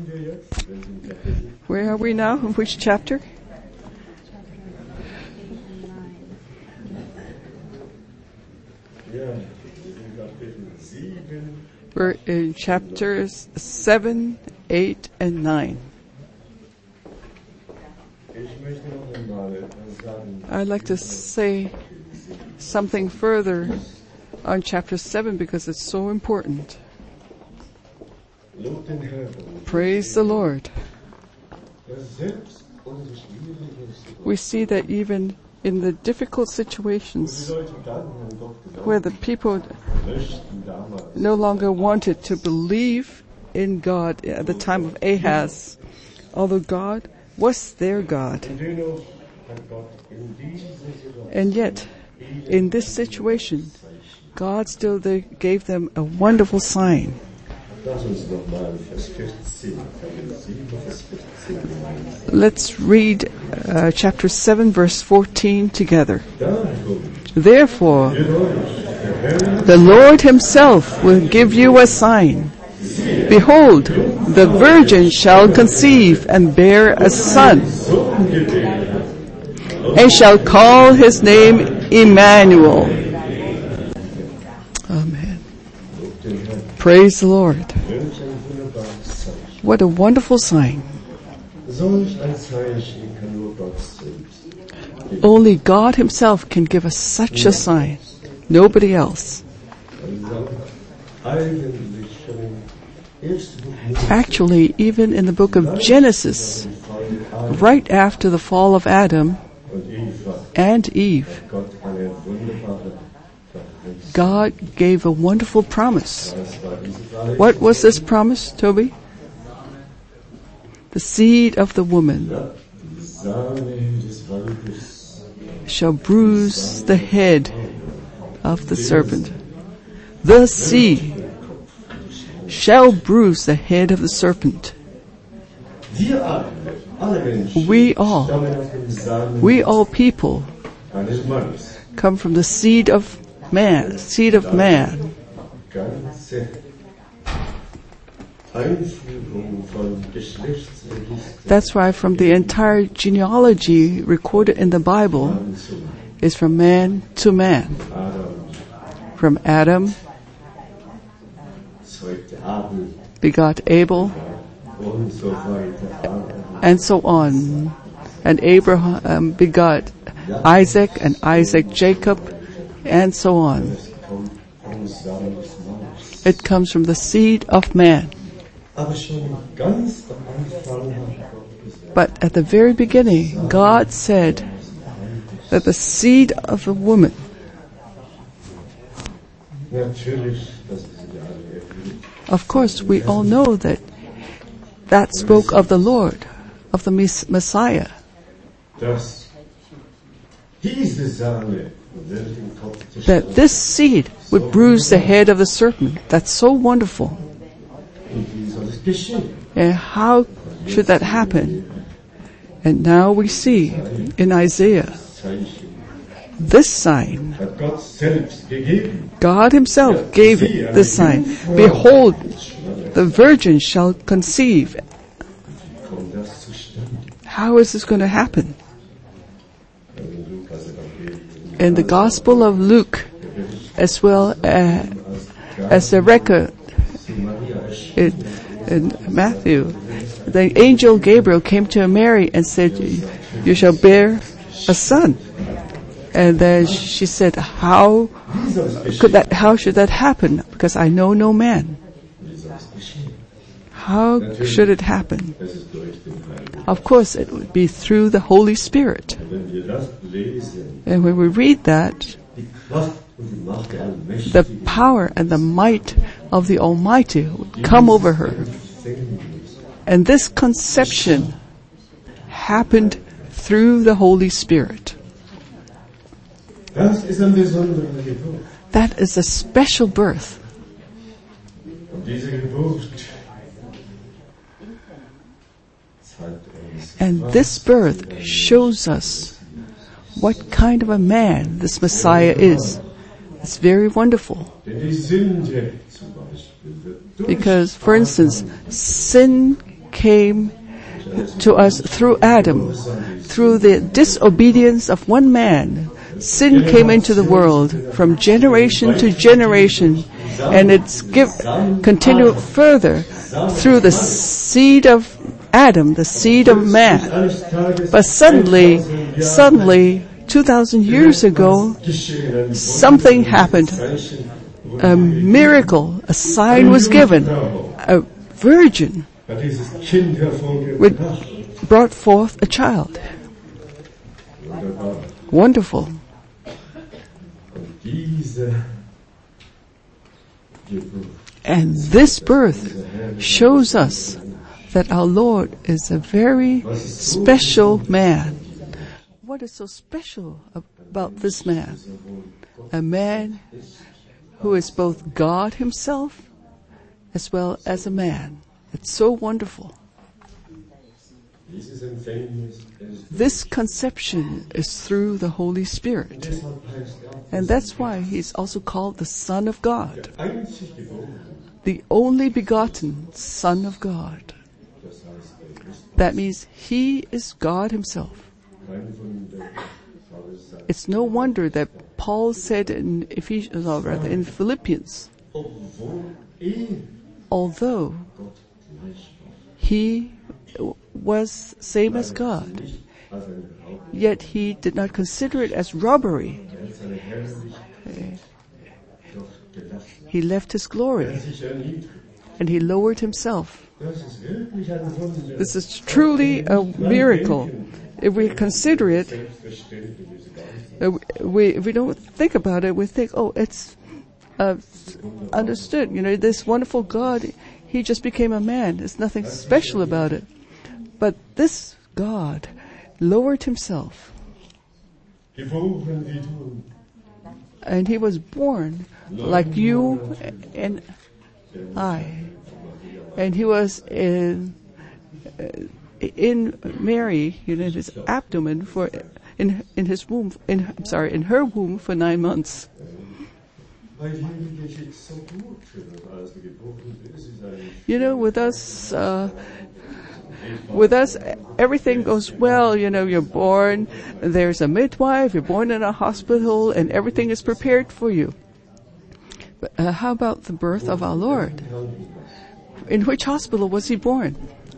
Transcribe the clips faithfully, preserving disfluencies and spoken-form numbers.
Where are we now? In which chapter? We're in chapters seven, eight, and nine. I'd like to say something further on chapter seven because it's so important. Praise the Lord. We see that even in the difficult situations where the people no longer wanted to believe in God at the time of Ahaz, although God was their God. And yet, in this situation, God still gave them a wonderful sign. Let's read uh, chapter seven, verse fourteen together. Therefore, the Lord himself will give you a sign. Behold, the virgin shall conceive and bear a son, and shall call his name Emmanuel. Amen. Praise the Lord. What a wonderful sign. Only God himself can give us such a sign. Nobody else. Actually, even in the book of Genesis, right after the fall of Adam and Eve, God gave a wonderful promise. What was this promise, Toby? The seed of the woman shall bruise the head of the serpent. The seed shall bruise the head of the serpent. We all, we all people come from the seed of man, seed of man. That's why from the entire genealogy recorded in the Bible is from man to man. From Adam begot Abel, and so on. And Abraham begot Isaac, and Isaac Jacob, and so on. It comes from the seed of man. But at the very beginning, God said that the seed of a woman, of course, we all know that that spoke of the Lord, of the Messiah. That this seed would bruise the head of the serpent. That's so wonderful. And how should that happen? And now we see in Isaiah this sign. God himself gave it, this sign. Behold, the virgin shall conceive. How is this going to happen? In the Gospel of Luke, as well uh, as the record in, in Matthew, the angel Gabriel came to Mary and said, "You shall bear a son." And then she said, "How could that? How should that happen? Because I know no man." How should it happen? Of course, it would be through the Holy Spirit. And when we read that, the power and the might of the Almighty would come over her. And this conception happened through the Holy Spirit. That is a special birth. And this birth shows us what kind of a man this Messiah is. It's very wonderful. Because, for instance, sin came to us through Adam. Through the disobedience of one man, sin came into the world from generation to generation, and it's give, continued further through the seed of Adam, the seed of man. But suddenly, suddenly, two thousand years ago, something happened. A miracle, a sign was given. A virgin brought forth a child. Wonderful. And this birth shows us that our Lord is a very special man. What is so special about this man? A man who is both God himself as well as a man. It's so wonderful. This conception is through the Holy Spirit. And that's why he's also called the Son of God. The only begotten Son of God. That means he is God himself. It's no wonder that Paul said in Ephesians, or rather in Philippians, although he was same as God, yet he did not consider it as robbery. He left his glory and he lowered himself. This is truly a miracle. If we consider it, uh, we if we don't think about it, we think, oh, it's uh, understood. You know, this wonderful God, he just became a man. There's nothing special about it. But this God lowered himself. And he was born like you and I. And he was in uh, in Mary, you know, in his abdomen for in in his womb. In I'm sorry, in her womb for nine months. You know, with us, uh, with us, everything goes well. You know, you're born, there's a midwife, you're born in a hospital, and everything is prepared for you. But uh, how about the birth of our Lord? In which hospital was he born?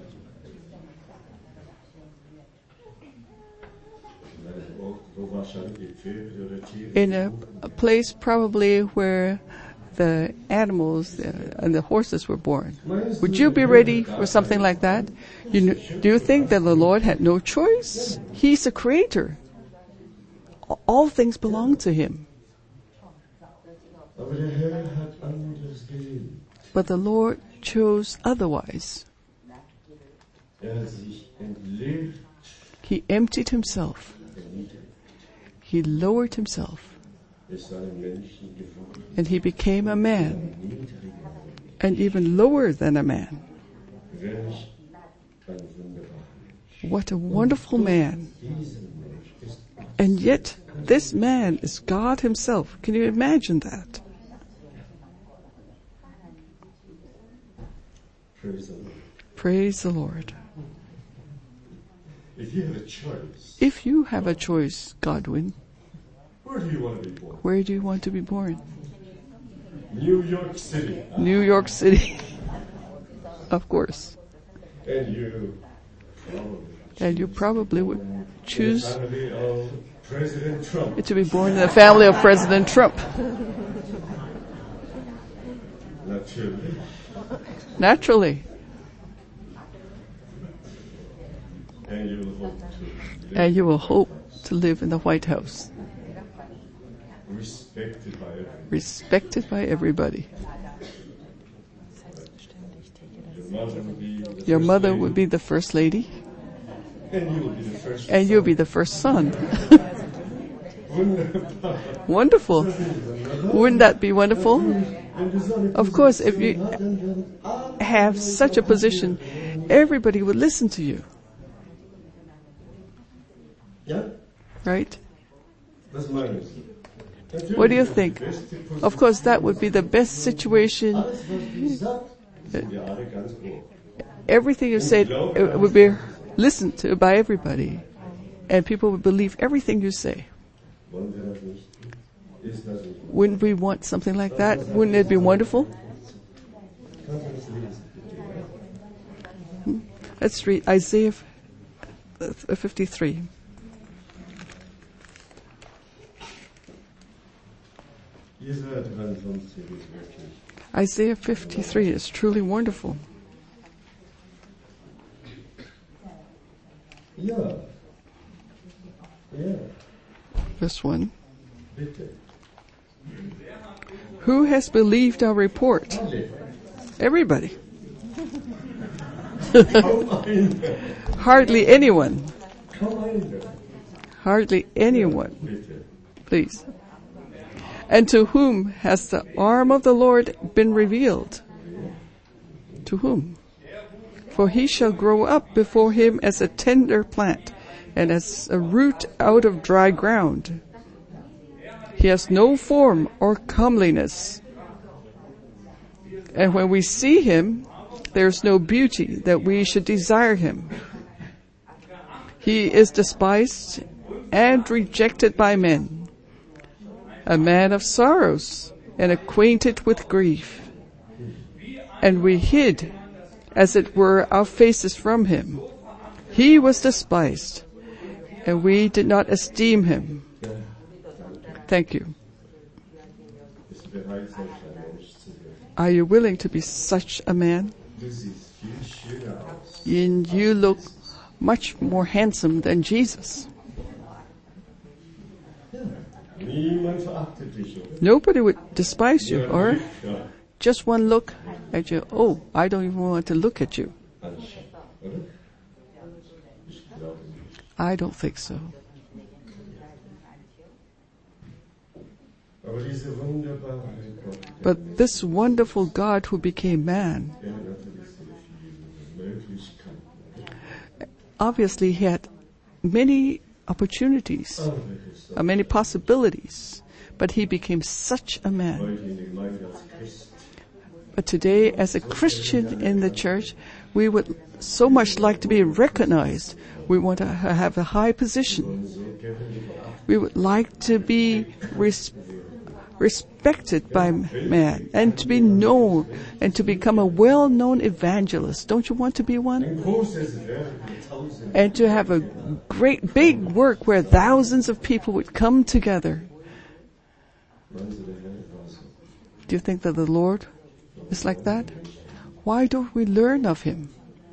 In a, a place probably where the animals uh, and the horses were born. Would you be ready for something like that? You know, do you think that the Lord had no choice? He's a creator. All things belong to him. But the Lord chose otherwise. He emptied himself. He lowered himself. And he became a man. And even lower than a man. What a wonderful man. And yet, this man is God himself. Can you imagine that? Praise the Lord. Praise the Lord. If you have a choice, If you have a choice, Godwin, where do you want to be born? where do you want to be born? New York City. New York City. Of course. And you probably And you probably would choose the family of President Trump. to be born in the family of President Trump. Naturally. Naturally. And you will hope to live And you will hope to live in the White House. respected by everyone. Respected by everybody. Your mother will be the Your first mother lady, would be the first lady. and you will be the first. And you'll be the first son. Wonderful. Wonderful. Wouldn't that be wonderful? Of course, if you have such a position, everybody would listen to you. Yeah, Right? that's my reason. What do you think? Of course, that would be the best situation sind wir alle ganz ohr. everything you said uh, would be listened to by everybody, and people would believe everything you say. Wollen wir das nicht? Ist das nicht? Wouldn't we want something like that? Wouldn't it be wonderful? Kannst du das lesen, bitte? Let's read Isaiah fifty-three. Jesaja dreiundfünfzig ist wirklich. Isaiah fifty-three is truly wonderful. Ja. Ja, This one. bitte. Who has believed our report? Alle. Everybody. Kaum einer. Hardly anyone. Kaum einer. Hardly anyone. Bitte. Please. And to whom has the arm of the Lord been revealed? To whom? For he shall grow up before him as a tender plant, and as a root out of dry ground. He has no form or comeliness. And when we see him, there is no beauty that we should desire him. He is despised and rejected by men, a man of sorrows and acquainted with grief. And we hid, as it were, our faces from him. He was despised, and we did not esteem him. Thank you. Bist du bereit, solch ein Mensch zu werden? Are you willing to be such a man? Du siehst viel schöner aus. And you look much more handsome than Jesus. Niemand verachtet dich, oder? Nobody would despise you, or Ja. just one look at you. Oh, I don't even want to look at you. Anscheinend, oder? Ich glaube nicht. I don't think so. Aber diese wunderbare Gott, But this wonderful God who became man, der hat natürlich sehr viele Möglichkeiten. obviously he had many opportunities, Aber wirklich so. uh, many possibilities, but he became such a man. Heute in der Gemeinde als Christ, But today, as a Christian in the church, we would so much like to be recognized. We want to ha- have a high position. so gerne beachtet. We would like to be res- respected by man and to be known and to become a well-known evangelist. Don't you want to be one? Ein großes Werk mit Tausenden. And to have a great big work where thousands of people would come together. Meinen Sie, der Herr war so? Do you think that the Lord is like that? Why don't we learn of him?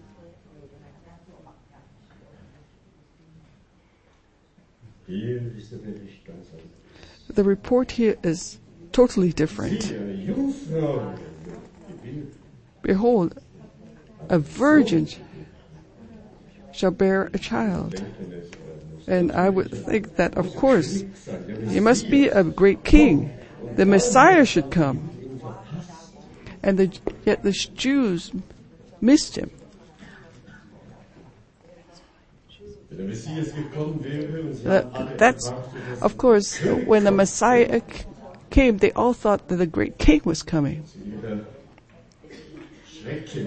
Hier ist der Bericht ganz anders. The report here is totally different. Siehe, eine Jungfrau gebildet. Behold, a virgin shall bear a child. And I would think that, of course, he must be a great king. The Messiah should come. And the, yet the Jews missed him. Wenn der Messias gekommen wäre und sie haben alle That, that's, erwartet, dass of course, when the Messiah c- came, they all thought that the great king was coming. ihre Schrecken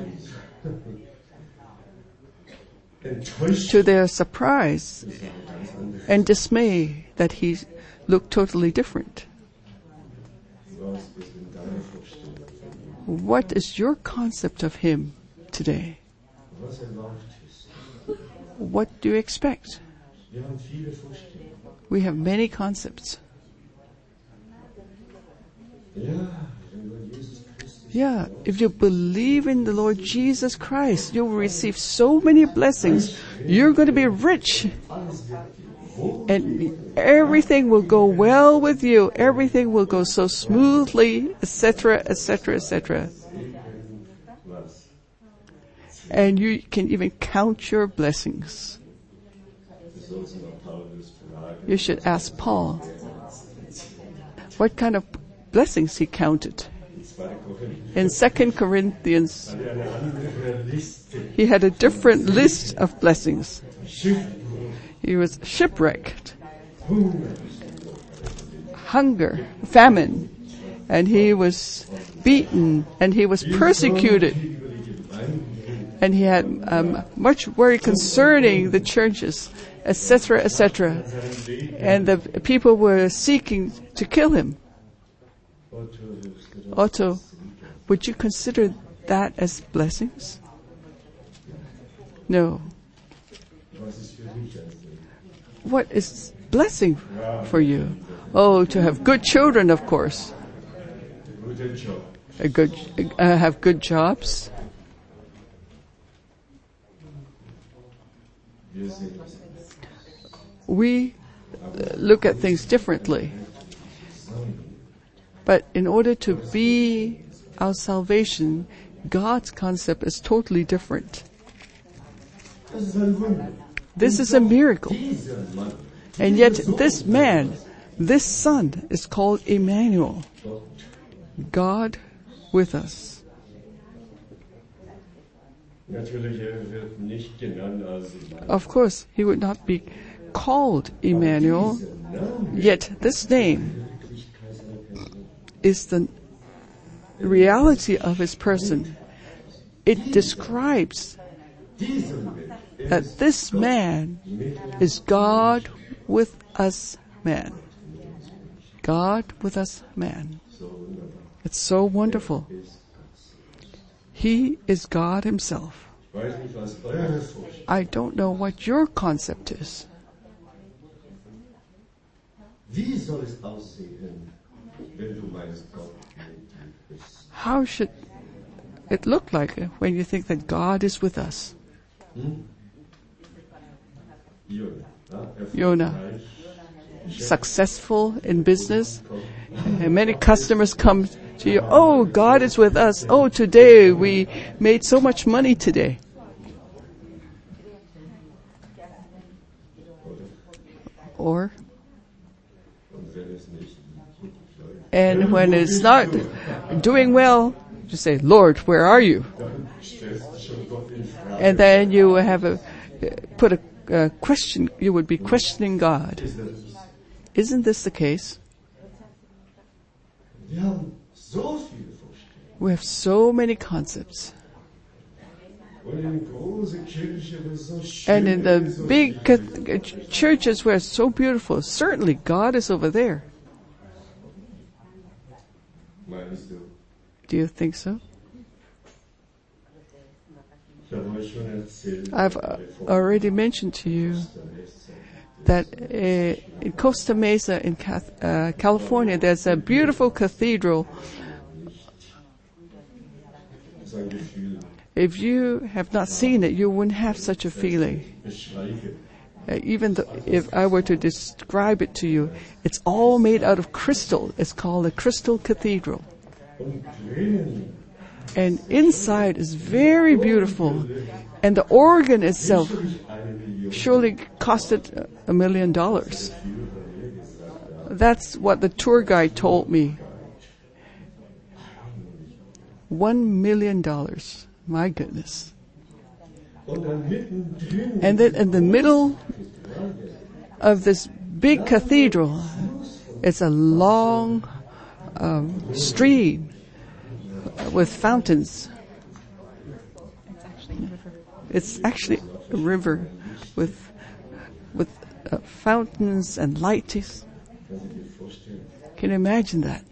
enttäuscht To their surprise ist eine ganz andere. and dismay, that he looked totally different. Was ist denn deine Vorstellung von ihm? What is your concept of him today? Was erwartest du? What do you expect? Wir haben viele Vorstellungen. We have many concepts. Ja, wenn du Jesus Christus Yeah, if you believe in the Lord Jesus Christ, you will receive so many blessings. You're going to be rich. alles wird dir wohl, And everything will go well with you. Everything will go so smoothly, et cetera, et cetera, et cetera. was And you can even count your blessings. du sollst noch Paulus fragen. You should ask Paul what kind of blessings he counted. In zweiter Korinther In Second Corinthians, hat er eine andere Liste. he had a different list of blessings. Schiffbruch, He was shipwrecked, Hunger, hunger, famine, and he was beaten, and he was persecuted. And he had um, much worry concerning the churches, et cetera, et cetera. And the people were seeking to kill him. Otto, would you consider that as blessings? No. What is blessing for you? Oh, to have good children, of course. A good, uh, have good jobs. We uh, look at things differently. But in order to be our salvation, God's concept is totally different. This is a miracle. And yet this man, this son, is called Emmanuel. God with us. Of course, he would not be called Emmanuel, yet this name is the reality of his person. It describes that this man is God with us man. God with us man. It's so wonderful. He is God himself. I don't know what your concept is. How should it look like when you think that God is with us? Jonah, successful in business, and many customers come to you. Oh, God is with us. Oh, today we made so much money today. Or, and when it's not doing well, you say, Lord, where are you? And then you have a put a, a question. You would be questioning God. Isn't this the case? We have so many concepts. And in the big churches where it's so beautiful, certainly God is over there. Do you think so? I've already mentioned to you that uh, in Costa Mesa in uh, California, there's a beautiful cathedral. If you have not seen it, you wouldn't have such a feeling. Uh, even though, if I were to describe it to you, it's all made out of crystal. It's called a crystal cathedral. And inside is very beautiful. And the organ itself surely costed a million dollars. That's what the tour guide told me. One million dollars. My goodness. And then in the middle of this big cathedral, it's a long um, stream with fountains. It's actually a river with with uh, fountains and lights. Can you imagine that?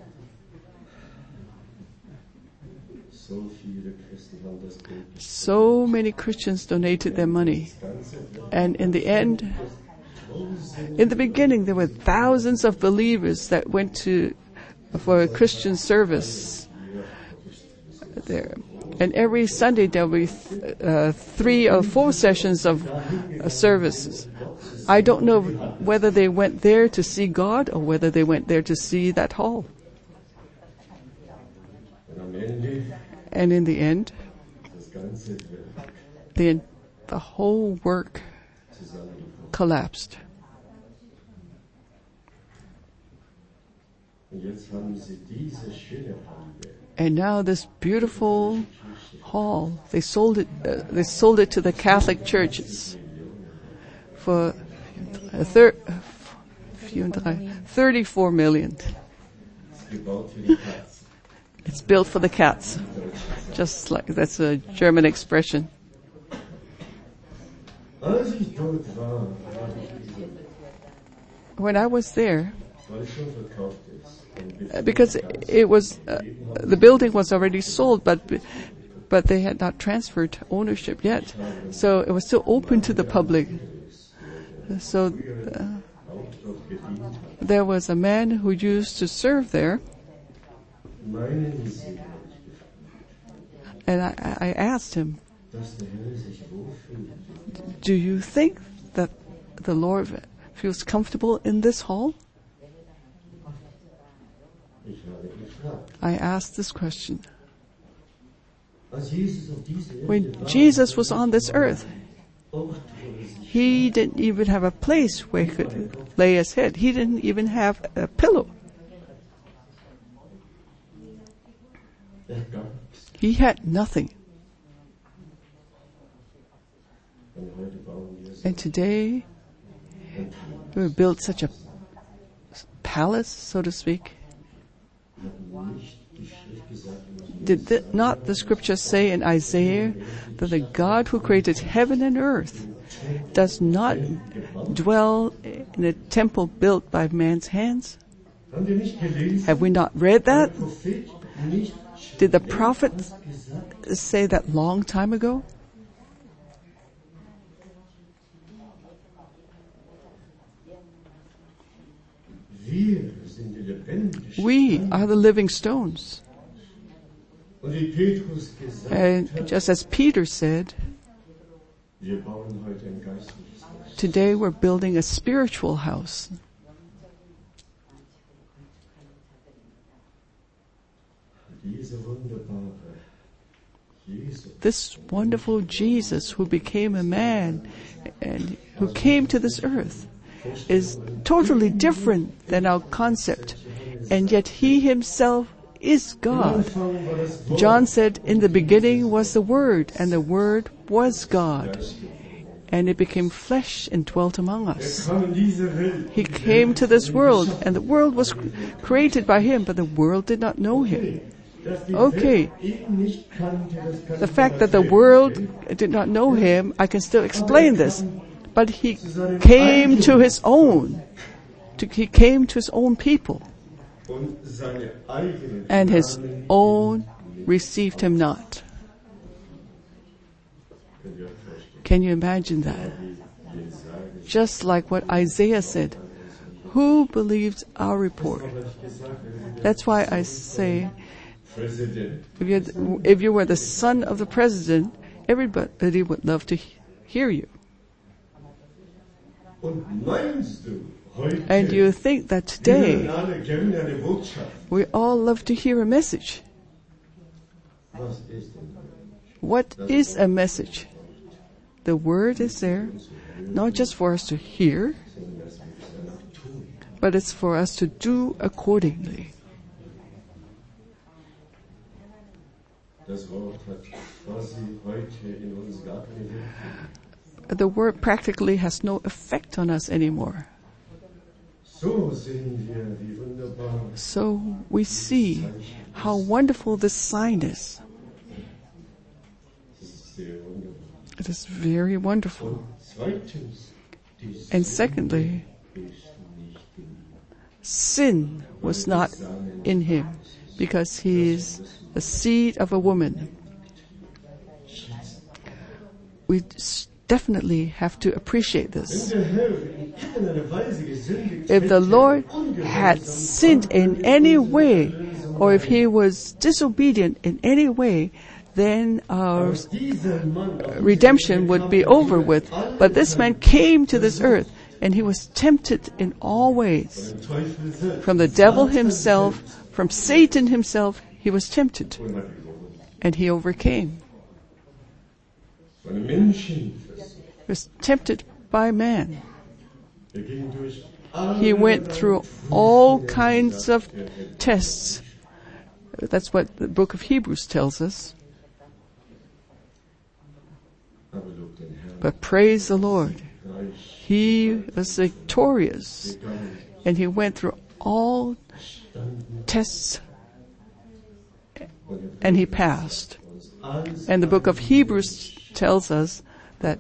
So many Christians donated their money. And in the end, in the beginning, there were thousands of believers that went to for a Christian service there. And every Sunday there will be th- uh, three or four sessions of uh, services. I don't know whether they went there to see God or whether they went there to see that hall. And in the end, the, the whole work collapsed. And now this beautiful hall, they sold it. Uh, they sold it to the Catholic churches for a thir- thirty-four million. gebaut für die Katz. It's built for the cats. Just like, that's a German expression. Als ich dort war, When I was there, weil es schon verkauft ist, uh, because it was, uh, the building was already sold, but, but they had not transferred ownership yet. So it was still open to the public. So, uh, there was a man who used to serve there, meinen Sie, and I, I asked him, dass der Herr sich wohlfühlt? do you think that the Lord feels comfortable in this hall? Ich habe gefragt. I asked this question. Als Jesus auf diese Erde When war, Jesus was on this earth, Ort, wo er sich he didn't even have a place where he could lay his head. He didn't even have a pillow. er gar nichts. He had nothing. Und heute bauen wir es. And today, we built such a palace, so to speak. Hat nicht die Schrift gesagt, Did the, not the scripture say in Isaiah that the God who created heaven and earth does not dwell in a temple built by man's hands? haben wir nicht gelesen? Have we not read that? Der Prophet nicht Did the prophet gesagt? say that long time ago? Wir sind die lebendigen We are the living stones. Und wie Petrus gesagt And hat, just as Peter said, wir bauen heute ein geistliches Haus. today we're building a spiritual house. Diese wunderbare Jesus, This wonderful Jesus who became a man and who came to this earth is totally different than our concept. And yet he himself is God. Anfang war das Wort John said, in the beginning was the Word, and the Word was God. And it became flesh and dwelt among us. kam in diese Welt. He came to this world, and the world was created by him, but the world did not know him. Dass die Okay. Welt ihn nicht kannte, das kann The ich fact that the erzählen. world did not know him, I can still explain this. But he came to his own. To, he came to his own people, Und seine eigenen and his Namen own received him not. könnt ihr euch vorstellen. Can you imagine that? Wir sagen, Just like what Isaiah said, who believes our report? was ich gesagt habe, That's why I say, Präsident. if you if you were the son of the president, everybody would love to he- hear you. Und meinst du, heute And you think that today hören alle gerne eine Botschaft? we all love to hear a message. Was ist denn heute? What is a message? The word is there, not just for us to hear, Sondern dass wir es dann auch tun. but it's for us to do accordingly. Das Wort hat quasi heute in uns gar keine Wirkung. The word practically has no effect on us anymore. So sehen wir, wie wunderbar So we see how wonderful this sign is. es ist, sehr wunderbar. It is very wonderful. Und zweitens, die And Sünde secondly, ist nicht in ihm. sin was not in him because he is the seed of a woman. We s- definitely have to appreciate this. Wenn der Herr in irgendeiner Weise gesündigt If the hätte, Lord ungehorsam had sinned in any way, or if he was disobedient in any way, then our aus dieser Mann auf redemption would be over with. But this man came to this earth, and he was tempted in all ways. den Teufel selbst From the devil himself, from Satan himself, he was tempted, und hat gewonnen. and he overcame. Von einem Menschen, He was tempted by man. er ging durch alle He went through all kinds of tests. That's what the book of Hebrews tells us. aber lobt den Herrn, But praise the Lord. reich He was victorious, gegangen. and he went through all tests, and he passed. And the book of Hebrews tells us that,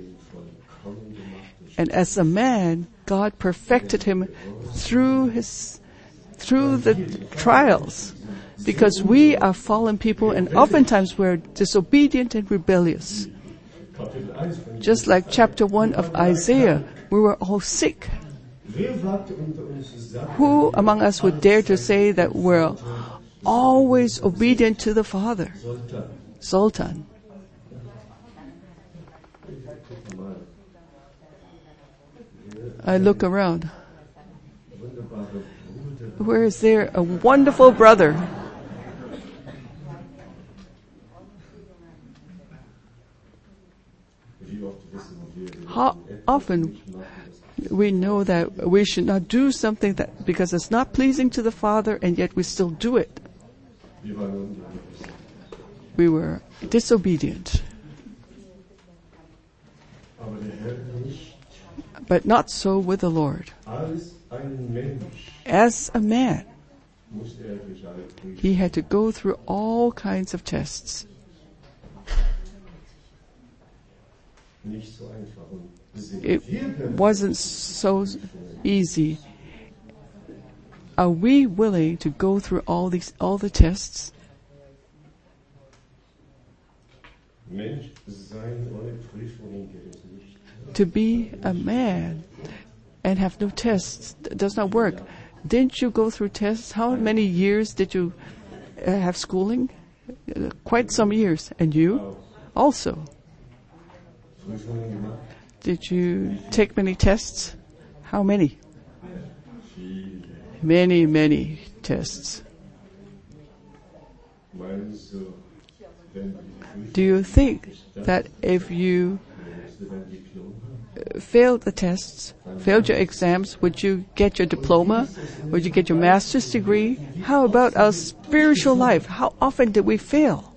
and as a man, God perfected him through his, through the trials, because we are fallen people and oftentimes we're disobedient and rebellious. Just like chapter one of Isaiah, we were all sick. Who among us would dare to say that we're always obedient to the Father? Sultan. I look around. Where is there a wonderful brother? How often we know that we should not do something that because it's not pleasing to the Father, and yet we still do it. We were disobedient. But not so with the Lord. As a man, he had to go through all kinds of tests. It wasn't so easy. Are we willing to go through all these, all the tests? To be a man and have no tests does not work. Didn't you go through tests? How many years did you uh, have schooling? Uh, quite some years. And you? Also. Did you take many tests? How many? Many, many tests. Do you think that if you failed the tests, failed your exams, would you get your diploma? Would you get your master's degree? How about our spiritual life? How often did we fail?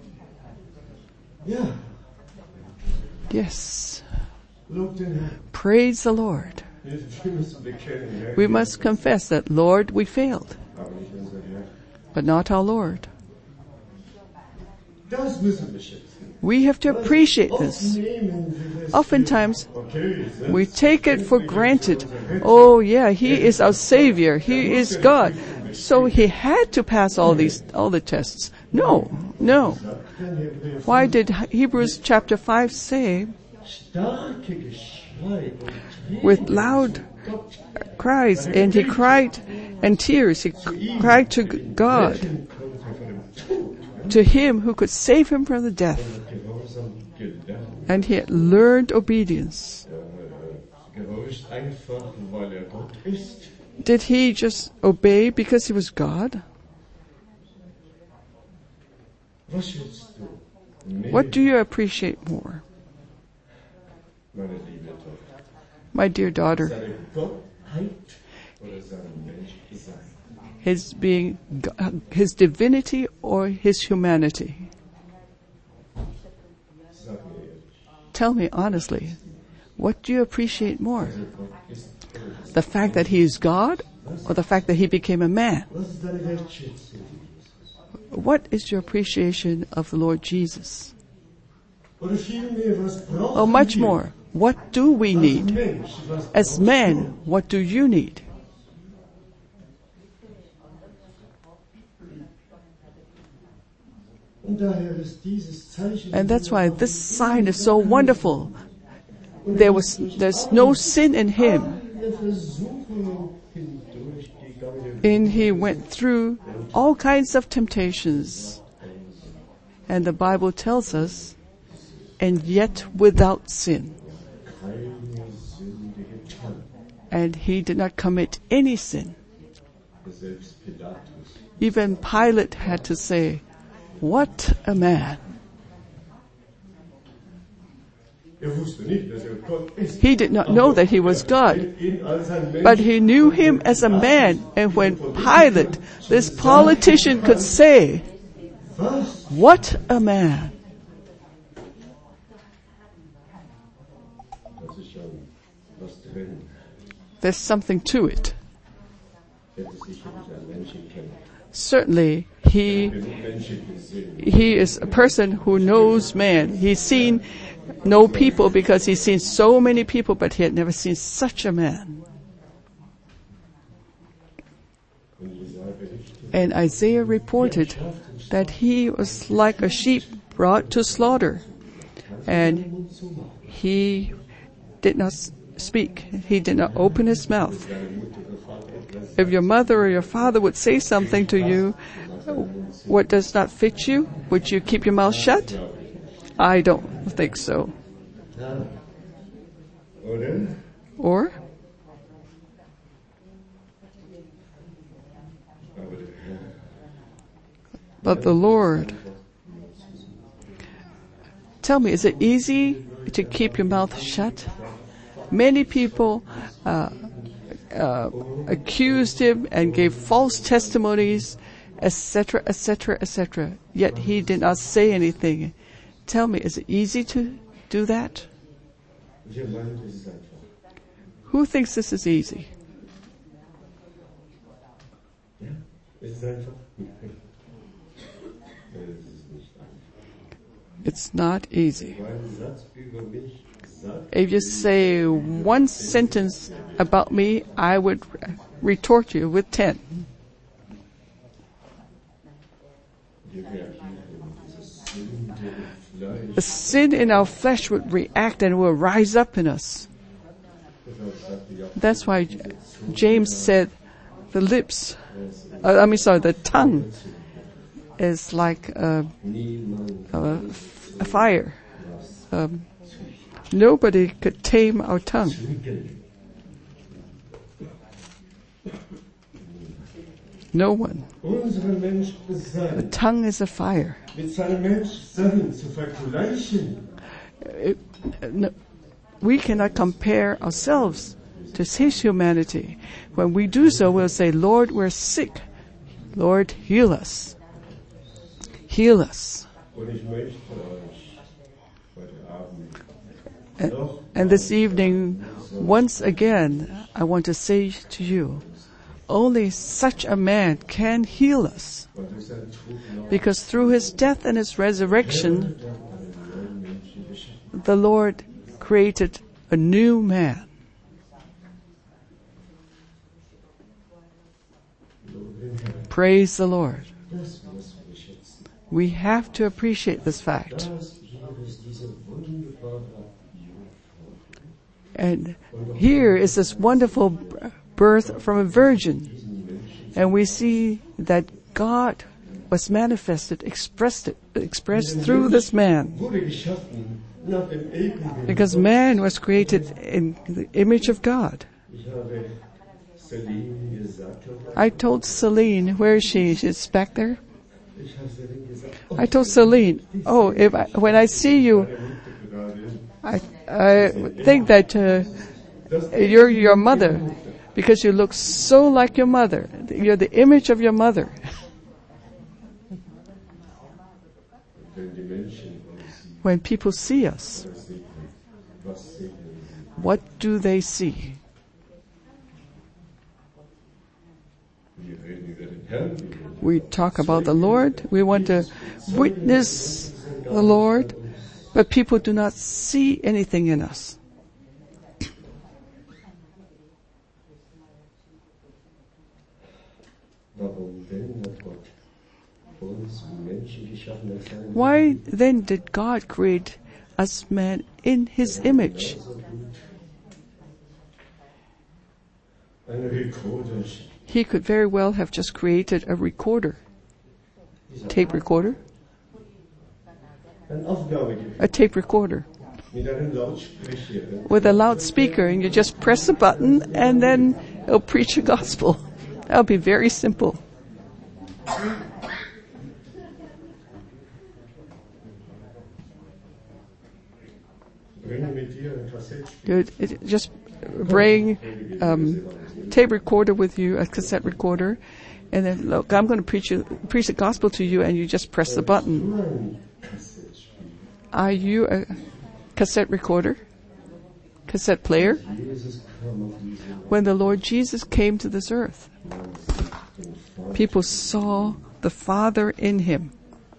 Yes. Praise the Lord. We must confess that, Lord, we failed, but not our Lord. We have to appreciate this. Oftentimes, we take it for granted. Oh yeah, He is our Savior. He is God. So He had to pass all these, all the tests. No, no. Why did Hebrews chapter five say, with loud cries, and he cried, and tears, he cried to God, to Him who could save him from the death. And he had learned obedience. Did he just obey because he was God? What do you appreciate more? My dear daughter, his being, his divinity or his humanity? Tell me honestly, what do you appreciate more? The fact that he is God or the fact that he became a man? What is your appreciation of the Lord Jesus? Oh, much more. What do we need? As men, what do you need? And that's why this sign is so wonderful. There was, there's no sin in him. And he went through all kinds of temptations. And the Bible tells us, and yet without sin. And he did not commit any sin. Even Pilate had to say, what a man. He did not know that he was God, but he knew him as a man. And when Pilate, this politician, could say, what a man. There's something to it. hätte sicherlich ein Menschenkenner. Certainly, he Genug Menschen gesehen. he is a person who knows man. He's seen no people because he's seen so many people, but he had never seen such a man. Und Jesaja berichtet, And Isaiah reported that he was like a sheep brought to slaughter, and he did not s- speak. He did not open his mouth. If your mother or your father would say something to you, what does not fit you, would you keep your mouth shut? I don't think so. oder? Or, Aber der Herr but the Lord. Tell me, is it easy to keep your mouth shut? Many people uh, uh, accused him and gave false testimonies, et cetera, et cetera, et cetera. Yet he did not say anything. Tell me, is it easy to do that? wir meinen, es ist einfach. Who thinks this is easy? Ja, es ist einfach. Es ist nicht einfach. It's not easy. Mein Satz über mich sagt, If you say one sentence about me, I would retort you with ten. wir reagieren dieses Sünde im Fleisch. The sin in our flesh would react and will rise up in us. Deshalb sagte Jakob, That's why James said the lips, uh, I mean, sorry, the tongue is like a, niemand a, a fire. Um, nobody could tame our tongue. zügeln. No one. Unsere The Menschsein tongue is a fire. mit seinem Menschsein zu vergleichen, It, no, we cannot compare ourselves to his humanity. When we do so, we'll say, Lord, we're sick. Lord, heal us. Heal us. und ich möchte euch heute Abend And, noch and this evening, once again, I want to say to you, only such a man can heal us. weil durch seinen Tod noch Because through his death and his resurrection, einen neuen Menschen geschaffen. the Lord created a new man. Lobe den Herrn. Praise the Lord. Das müssen wir schätzen. We have to appreciate this fact. Das hier ist diese wunderbare Jungfrau. And here is this wonderful birth from a virgin. And we see that God was manifested, expressed it, expressed through this man. Wurde geschaffen nach dem Ebenbild. Because man was created in the image of God. Ich habe Celine gesagt, I told Celine, where is she? She's back there. ich habe Celine gesagt, oh, I told Celine, oh, if I, when I see you, meine Mutter gerade. I, I think that uh, you're your mother, because you look so like your mother. You're the image of your mother. Wenn die Menschen uns When people see us, segnen, was segnen sie? what do they see? Wir reden über den Herrn. We talk about the Lord. We want to witness the Lord, but people do not see anything in us. Warum denn hat Gott uns Menschen geschaffen als seinen Why then did God create us man in his image? Ein Rekorder, He could very well have just created a recorder, tape recorder, ein Aufgabegerät a tape recorder mit einem Lautsprecher. with a loudspeaker, and you just press a button and then it'll preach a gospel. That'll be very simple. Bringe mit dir ein Kassettspiel. You it- just bring um, tape recorder with you, a cassette recorder, and then look, I'm going to preach you, preach the gospel to you, and you just press the button. Nur ein Kassettspiel. Are you a cassette recorder? cassette player. Jesus kam auf diese Welt, When the Lord Jesus came to this earth, den Vater people saw the Father in him.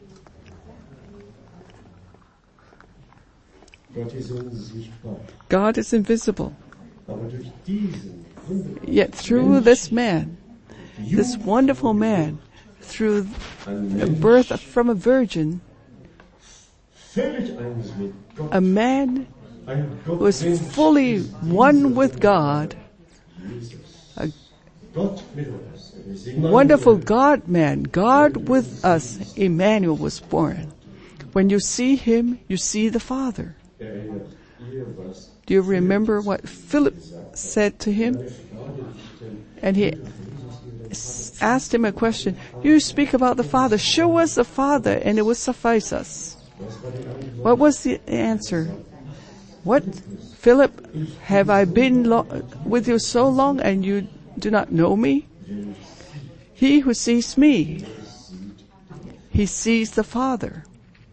Gott ist unsichtbar. God is invisible. Aber durch diesen wunderbaren Yet through this man, this wonderful man, through ein the Mensch, birth from a virgin, völlig eins mit Gott, a man ein who was Gottmensch, fully one with God, Jesus. a Gott mit uns. Er ist Immanuel. wonderful God man, God with us, Emmanuel was born. When you see him, you see the Father. Erinnert ihr, was Do you remember what Philip said to him? eine Frage gestellt, And he s- asked him a question. You speak about the Father. Show us the Father and it will suffice us. was war die Antwort? What was the answer? What? Philip, have I been lo- with you so long and you do not know me? He who sees me, he sees the Father.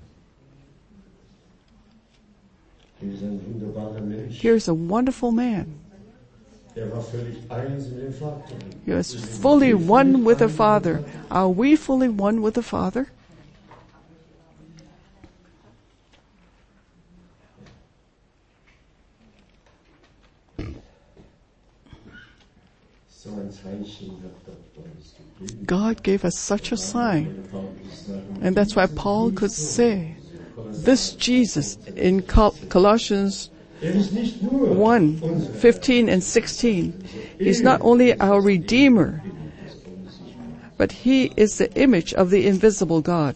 Er ist ein wunderbarer Mensch. Here's a wonderful man. Er war völlig eins mit dem Vater. He was fully one with the Father. Are we fully one with the Father? So ein Zeichen hat Gott uns gegeben. God gave us such a sign. Der Paulus sagt, And that's why Paul could say, this Jesus in Col- Colossians er ist nicht nur one, unser fifteen and sixteen, he's not only our Redeemer, but he is the image of the invisible God.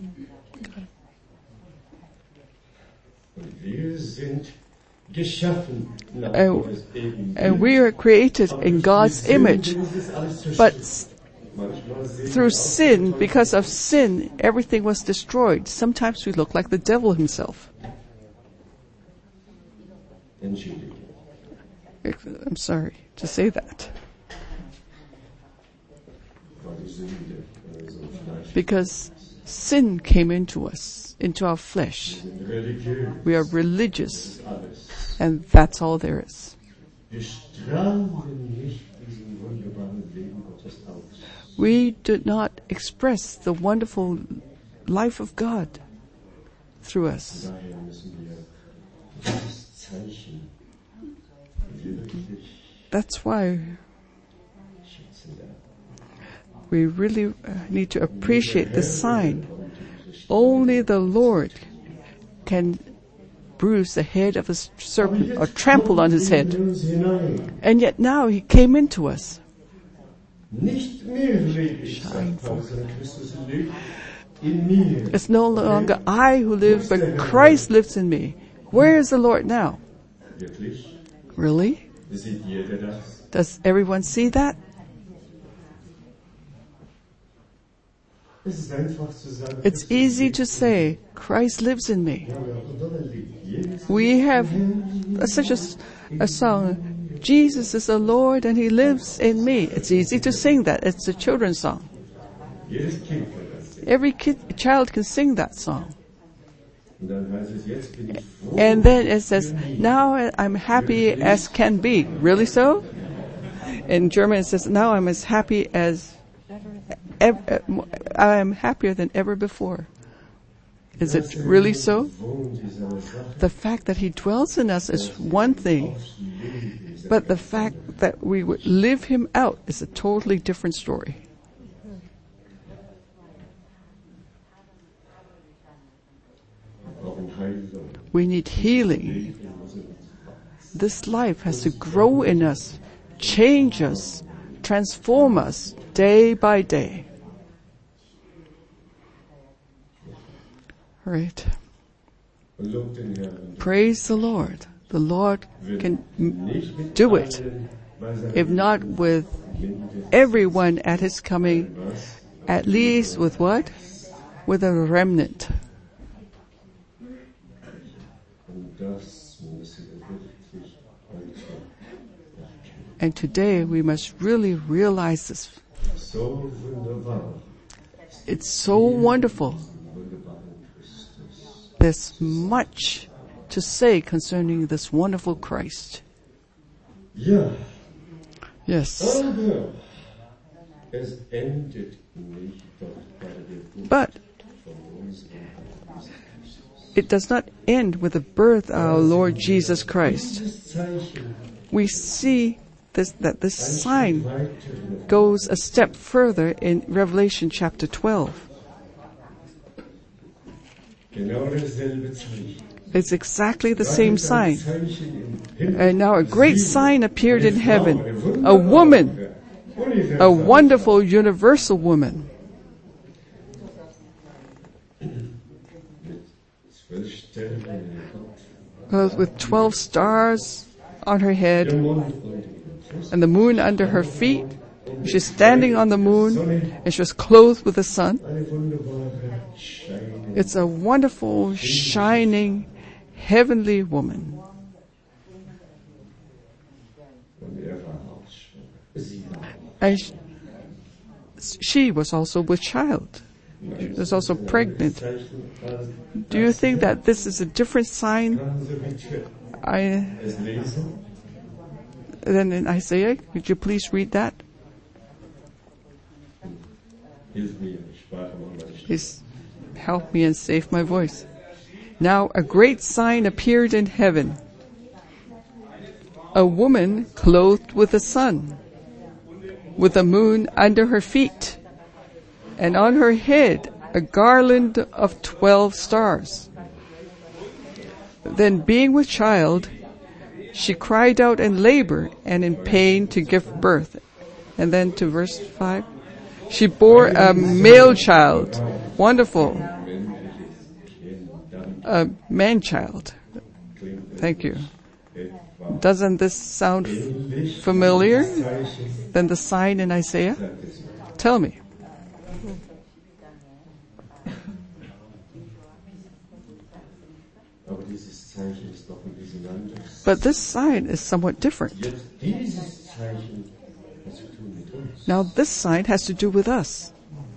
Und wir sind geschaffen nach And, Gottes Ebenbild. and we are created in God's image, but s- Manchmal sehen through wir auch sin, because of sin, everything was destroyed. Sometimes we look like the devil himself. Entschuldigung. I'm sorry to say that. War die Sünde, äh, so Fleisch. Because sin came into us, into our flesh. Wir sind religiös, We are religious, alles. and that's all there is. Wir strahlen nicht diesen wunderbaren Leben Gottes aus. We do not express the wonderful life of God through us. Daher müssen wir dieses Zeichen wirklich That's why schätzen lernen. we really uh, need to appreciate the sign. Only the Lord can bruise the head of a serpent or trample on his head. In uns hinein. And yet now he came into us. Nicht mehr lebe ich, sagt Paulus, sondern Christus lebt in mir. It's no longer I who live, but Christ lives in me. Where is the Lord now? Wirklich? Really? Sieht jeder das? Does everyone see that? Es ist einfach zu sagen, It's easy to say, Christ lives in me. ja, wir haben doch ein Lied. Jesus We have a, such a, s- a song, Jesus is the Lord and he lives in me. It's easy to sing that. It's a children's song. Jedes Kind kann das singen. Every kid, child can sing that song. Und dann heißt es, jetzt bin ich froh. And then it says, now I'm happy as can be. Really so? In German it says, now I'm as happy as, ev- I'm happier than ever before. Is it really so? Wohnt ist eine Sache. The fact that he dwells in us is one thing, but the fact that we would live him out is a totally different story. Wir brauchen Heilung. We need healing. This life has to grow in us, change us, transform us day by day. Right. Lob den Herrn. Praise the Lord. The Lord can m- Nicht mit do it. allen bei seiner If not with Liebe. everyone at his coming, Was? at least with what? With a remnant. Und das müssen wir wirklich heute erkennen. And today we must really realize this. So wunderbar. It's so wonderful. Wunderbaren Christus. There's much to say concerning this wonderful Christ. Ja, Yes. aber es endet nicht dort bei der Geburt But von unserem Herrn Jesus Christus. it does not end with the birth of our Lord Jesus Christ. Dieses Zeichen We see this, that this ein sign Schritt weiter noch. goes a step further in Revelation chapter twelve. Genau dasselbe Zeichen. It's exactly the same sign. Zeichen im Himmel. And now a great sign appeared in Eine Frau, heaven, eine a wunderbare, woman, universale a wonderful universal woman, mit zwölf Sternen im Kopf, clothed with twelve stars on her der head Mond unter ihren Füßen, and the moon under her feet. She's standing on the moon and she was clothed with the sun. eine wunderbare, scheinende It's a wonderful, shining, heavenly woman. und er war auch schwanger. Sie war auch. And sh- she was also with child. She was also pregnant. Do you think that this is a different sign Können Sie bitte I, es lesen? than in Isaiah? Could you please read that? Hilf mir, ich sprach mal meine Stimme. Please help me and save my voice. Now a great sign appeared in heaven. A woman clothed with the sun, with the moon under her feet, and on her head a garland of twelve stars. Then being with child, she cried out in labor and in pain to give birth. And then to verse five. She bore a male child. Wonderful. A man-child. Thank you. Doesn't this sound familiar than the sign in Isaiah? Tell me. Aber dieses Zeichen ist doch ein bisschen anders. But this sign is somewhat different. Jetzt dieses Zeichen hat zu tun mit uns. Now this sign has to do with us.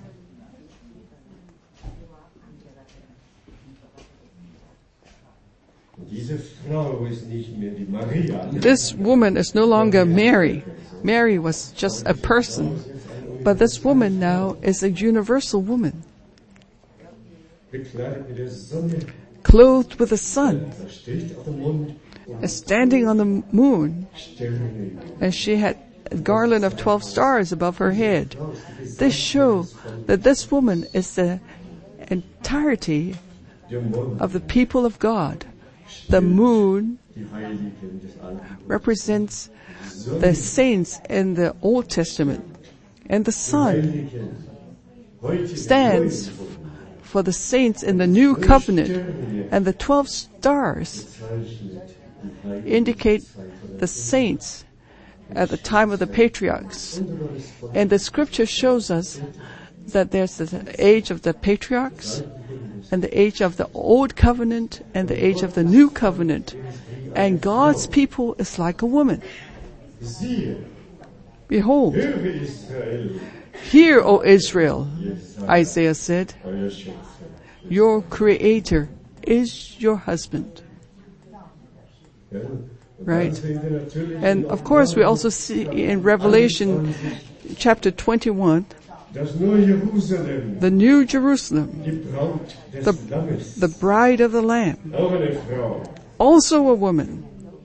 Und diese Frau ist nicht mehr die Maria. This woman is no longer Mary. Mary was just a person. But this woman now is a universal woman, Bekleidet mit der Sonne, clothed with the sun, da steht auf dem Mond und and standing on the moon, Sterne. and she had a garland of twelve stars above her head. This shows that this woman is the entirety Der Mond, of the people of God. The moon die Heiligen des Alten represents the saints in the Old Testament, and the sun Heiligen. Heute stands f- for the saints in the New Covenant, and the twelve stars bezeichnet die Heiligen indicate the saints at the time of the patriarchs. And the scripture shows us that there's the age of the patriarchs, and the age of the Old Covenant, and the age of the New Covenant. And God's people is like a woman. Siehe, Behold, höre Israel, hear, O Israel, Isaiah said, euer Schöpfer. your Creator is your husband. Ja, und Right. dann sehen wir natürlich And of course we also see in Revelation chapter twenty-one, das neue Jerusalem, the New Jerusalem, die Braut des the, Lammes, the bride of the Lamb, auch eine Frau. also a woman.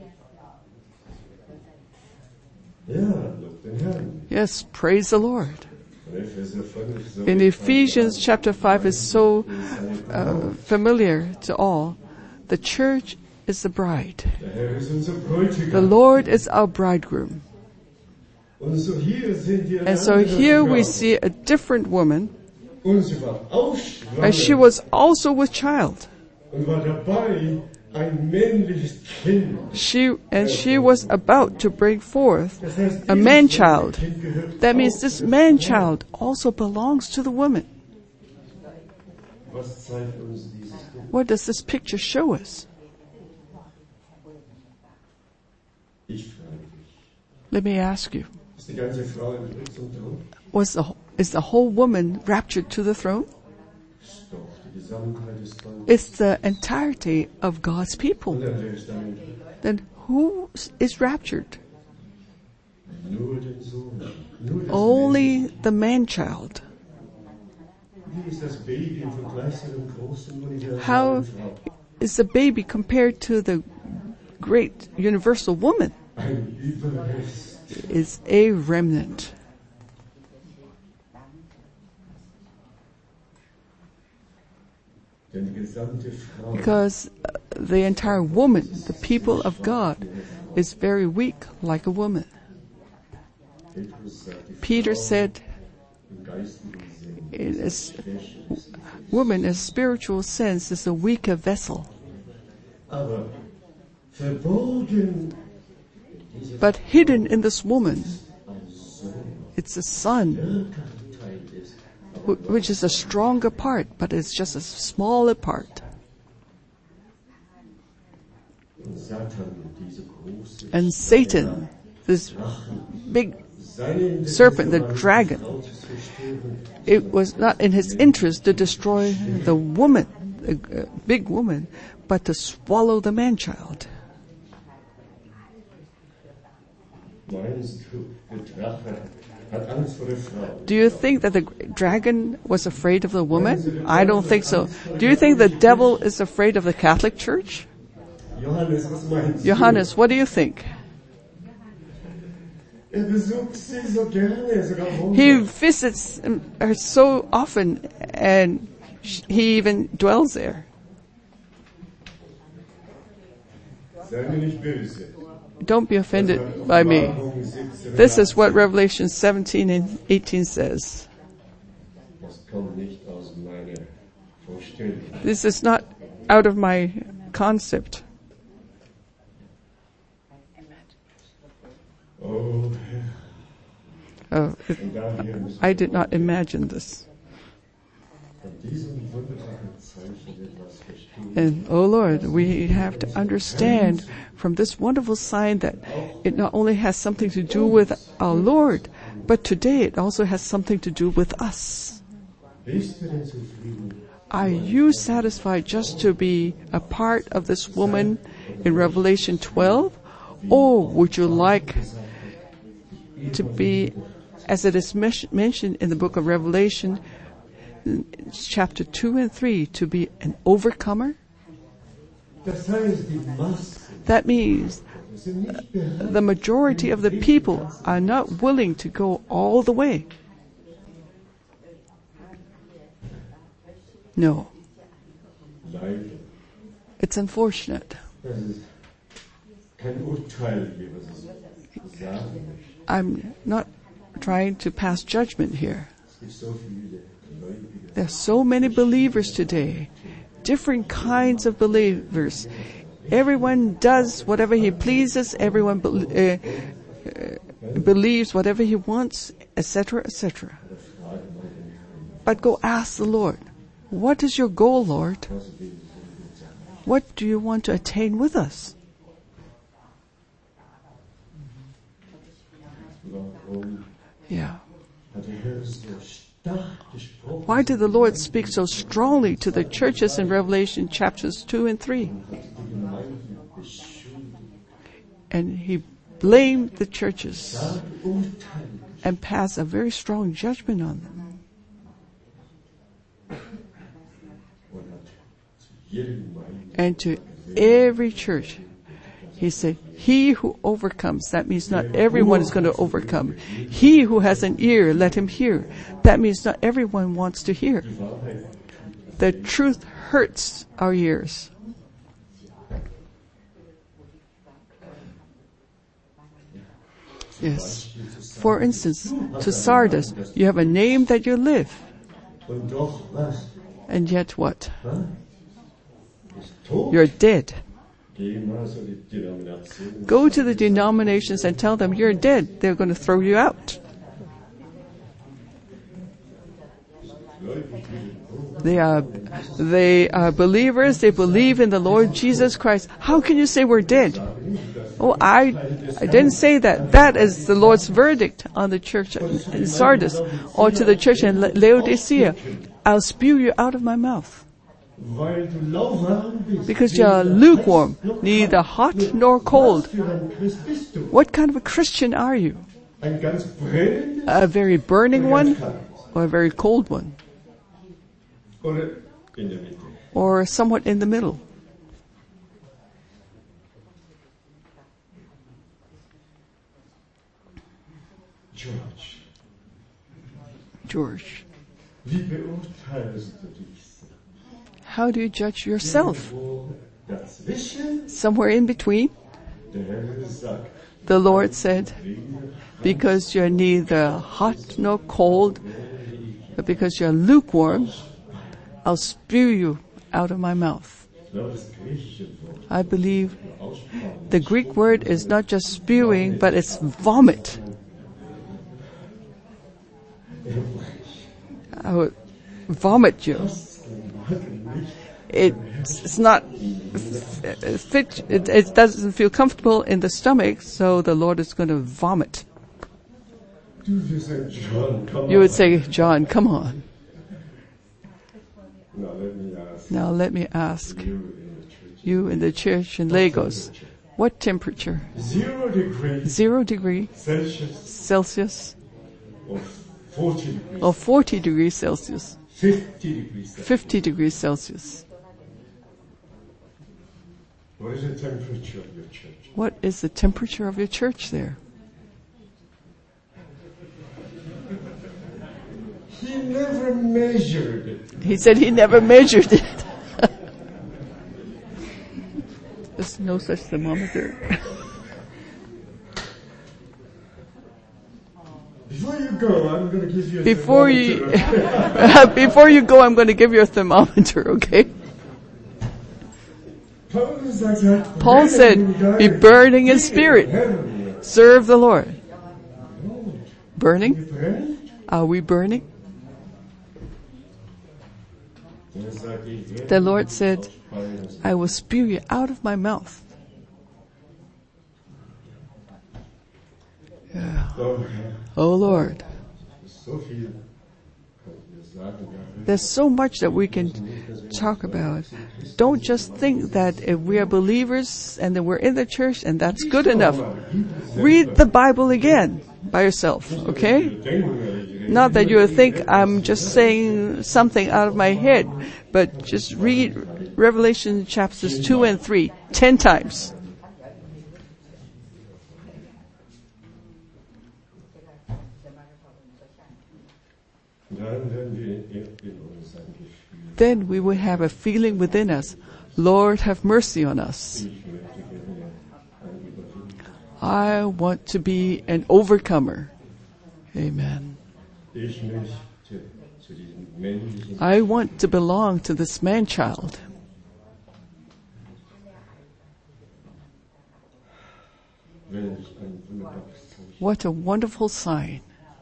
Ja, lob den Herrn. Yes, praise the Lord. Und Epheser fünf, so In Ephesians chapter five is so uh, familiar to all. The church is the bride. der Herr ist unser The Bräutigam. Lord is our bridegroom. Und so hier sind wir eine And so andere here we Frau. see a different woman, Und sie war auch and she schwanger was also with child. und war dabei, ein männliches Kind. She and she was about to bring forth Das heißt, a dieses man-child. Kind gehört That means auch this zur man-child also belongs to the woman. Frau. Was zeigt uns dieses Bild? What does this picture show us? Ich frage dich, Let me ask you, ist die ganze Frau entrückt zum Thron? was the, is the whole woman raptured to the throne? Ist doch die Gesamtheit des Volkes. It's the entirety of God's people. Und dann wer ist dann Then who is raptured? nur den Sohn, nur das Only the man-child. Wie ist das Baby im Vergleich zu dem großen universalen How Frau? is the baby compared to the great universal woman? Ein Überrest. Is a remnant. Denn die gesamte Frau Because uh, the entire woman, the people of God, is very weak like a woman. Petrus sagt, die Peter Frau said, im geistigen Sinn it is, schwächer ist. woman in a spiritual sense is a weaker vessel. Aber verborgen in dieser But hidden in this woman, ein Sohn, it's a son, der Teil ist. wh- which is a stronger part, but it's just a smaller part. Und Satan, diese große And Satan, this big seine serpent, the dragon, Frau zu zerstören, it was not in his interest to destroy the woman, the uh, big woman, but to swallow the man-child. meinst du, der Drache hat Angst vor der Frau? Do you think that the dragon was afraid of the woman? I don't think so. Do you think the devil is afraid of the Catholic Church? Johannes, was meinst Johannes, what do you think? du? Er besucht sie so gerne, sogar He Wunder. visits her so often, and sh- he even dwells there. Sei mir nicht böse. Don't be offended by me. This is what Revelation seventeen and eighteen says. Das kommt nicht aus meiner Vorstellung. This is not out of my concept. Oh, Herr, Oh, it, und daher müssen I did not imagine this. von diesem wunderbaren Zeichen etwas verstehen. And, oh Lord, we have to understand from this wonderful sign that it not only has something to do with our Lord, but today it also has something to do with us. Bist du denn zufrieden? Are you satisfied just to be a part of this woman in Revelation twelve? Or would you like to be, as it is mes- mentioned in the book of Revelation, chapter two and three, to be an overcomer? Das heißt, die Massen That means sind nicht bereit, the majority of the people are not willing to go all the way. No, leider. it's unfortunate. Das ist kein Urteil hier, was ich sagen möchte. I'm not trying to pass judgment here. Es gibt so viele Gläubige. There are so many believers today, different kinds of believers. Everyone does whatever he pleases. Everyone be- uh, uh, believes whatever he wants, et cetera, et cetera. But go ask the Lord, what is your goal, Lord? What do you want to attain with us? Warum Yeah. hat der Herr so stark gesprochen? Why did the Lord speak so strongly to the churches in Revelation chapters two and three? Die Gemeinden beschuldigt, And he blamed the churches stark urteilen. and passed a very strong judgment on them. Und hat zu jeder Gemeinde And to every church, he said, he who overcomes, that means not everyone is going to overcome. He who has an ear, let him hear. That means not everyone wants to hear. die Wahrheit The truth hurts our ears. Yes. For instance, to Sardis, you have a name that you live. und doch was? And yet what? Was? Ist tot. You're dead. Geh mal so die Denomination. Go to the denominations and tell them you're dead. They're going to throw you out. They are, they are believers. They believe in the Lord Jesus Christ. How can you say we're dead? Oh, I, I didn't say that. That is the Lord's verdict on the church in Sardis, or to the church in La- Laodicea. I'll spew you out of my mouth. weil du lauwarm bist. Because you're lukewarm, neither hot nor cold. Was für ein Christ bist du? What kind of a Christian are you? Ein ganz brennendes A very burning oder ganz one kaltes? or a very cold one? Oder in der Mitte? Or somewhat in the middle? George, George, wie beurteilst du dich? how do you judge yourself? Irgendwo dazwischen? Somewhere in between? Der Herr sagt, The Lord said, because you're neither hot nor cold, but because you're lukewarm, I'll spew you out of my mouth. ich glaube, das griechische Wort I believe aussprachen, the Greek word is not just spewing, but it's vomit. I would vomit you. It's, it's not fit, it, it doesn't feel comfortable in the stomach, so the Lord is going to vomit. du wirst ein John, komm You would mal. say, John, come on. Now let me ask Now let me ask you in the church. you in the church in Lagos, what temperature? Zero degrees Zero degree Celsius Celsius or forty degrees, or forty degrees Celsius, fifty degrees Celsius. fifty degrees Celsius. What is the temperature of your church? What is the temperature of your church there? He never measured it. He said he never measured it. There's no such thermometer. Before you go, I'm going to give you a Before you, thermometer. before you go, I'm going to give you a thermometer, okay? Paulus sagt, Paul said, be burning in spirit. Herren, Serve the Lord. Burning? brennen. Are we burning? Er sagt, ich werde The Lord said, ausspeien. I will spew you out of my mouth. Yeah. Oh, Herr, Oh Lord, so viel können wir sagen. Ja. there's so much that we can talk about. Don't just think that if we are believers and that we're in the church and that's good enough. Read the Bible again by yourself, okay? Not that you think I'm just saying something out of my head, but just read Revelation chapters two and three ten times. Dann werden wir in in uns ein Gefühl. Then we will have a feeling within us, Lord, have mercy on us. Ich möchte gerne ein Überwinder. I want to be an overcomer. Amen. Ich möchte zu diesem männlichen I want to belong to this man-child. Welch ein wunderbares Zeichen. What a wonderful sign.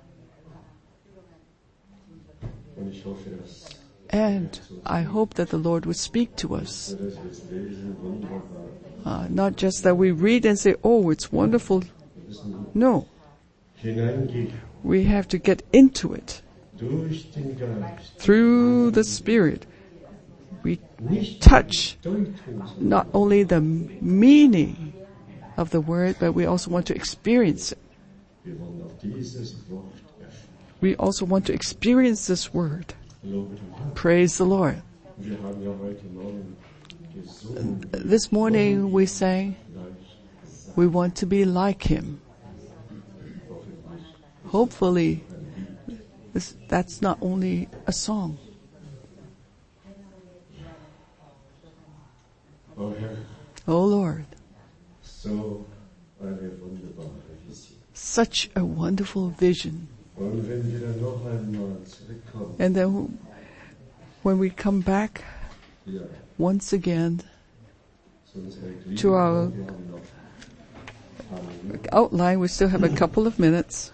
Und ich hoffe, dass, And I hope that the Lord would speak to us. dass wir es lesen, wunderbar. Uh, not just that we read and say, oh, it's wonderful. Wir müssen No, hineingehen we have to get into it durch den Geist. through the Spirit. We Nicht touch Deutung, not only the meaning of the word, but we also want to experience it. wir wollen auch dieses Wort erfahren. We also want to experience this word. Lobe den Herrn. Praise the Lord. Wir haben ja heute Morgen gesungen, This morning we sang, gleich we want to be like him. hoffentlich. Hopefully, this, that's not only a song. Oh Herr, Oh Lord, so eine wunderbare Vision. such a wonderful vision. Und wenn wir dann noch einmal zurückkommen, And then when we come back ja, once again zu unserer Gliederung, to our wir haben noch ein outline, we still have a couple of minutes.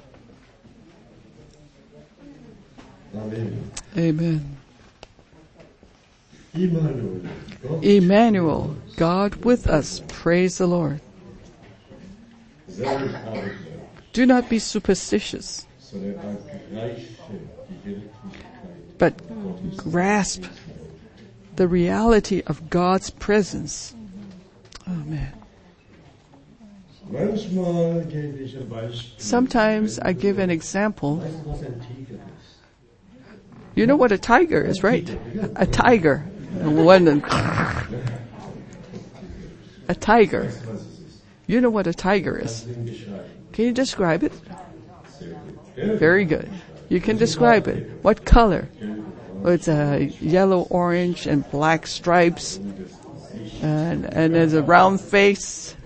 Amen. Amen. Immanuel, Gott Emmanuel, God with us. Praise the Lord. sei Abend, Do not be superstitious, sondern ergreife die Wirklichkeit but grasp the reality of God's presence. Amen. Manchmal gebe ich ein Beispiel. Sometimes I give an example. Weißt du, was ein Tiger ist? You know what a tiger is, right? A tiger. One- A tiger. You know what a tiger is. Can you describe it? Very good. You can describe it. What color? Well, it's a yellow, orange, and black stripes. And, and there's a round face.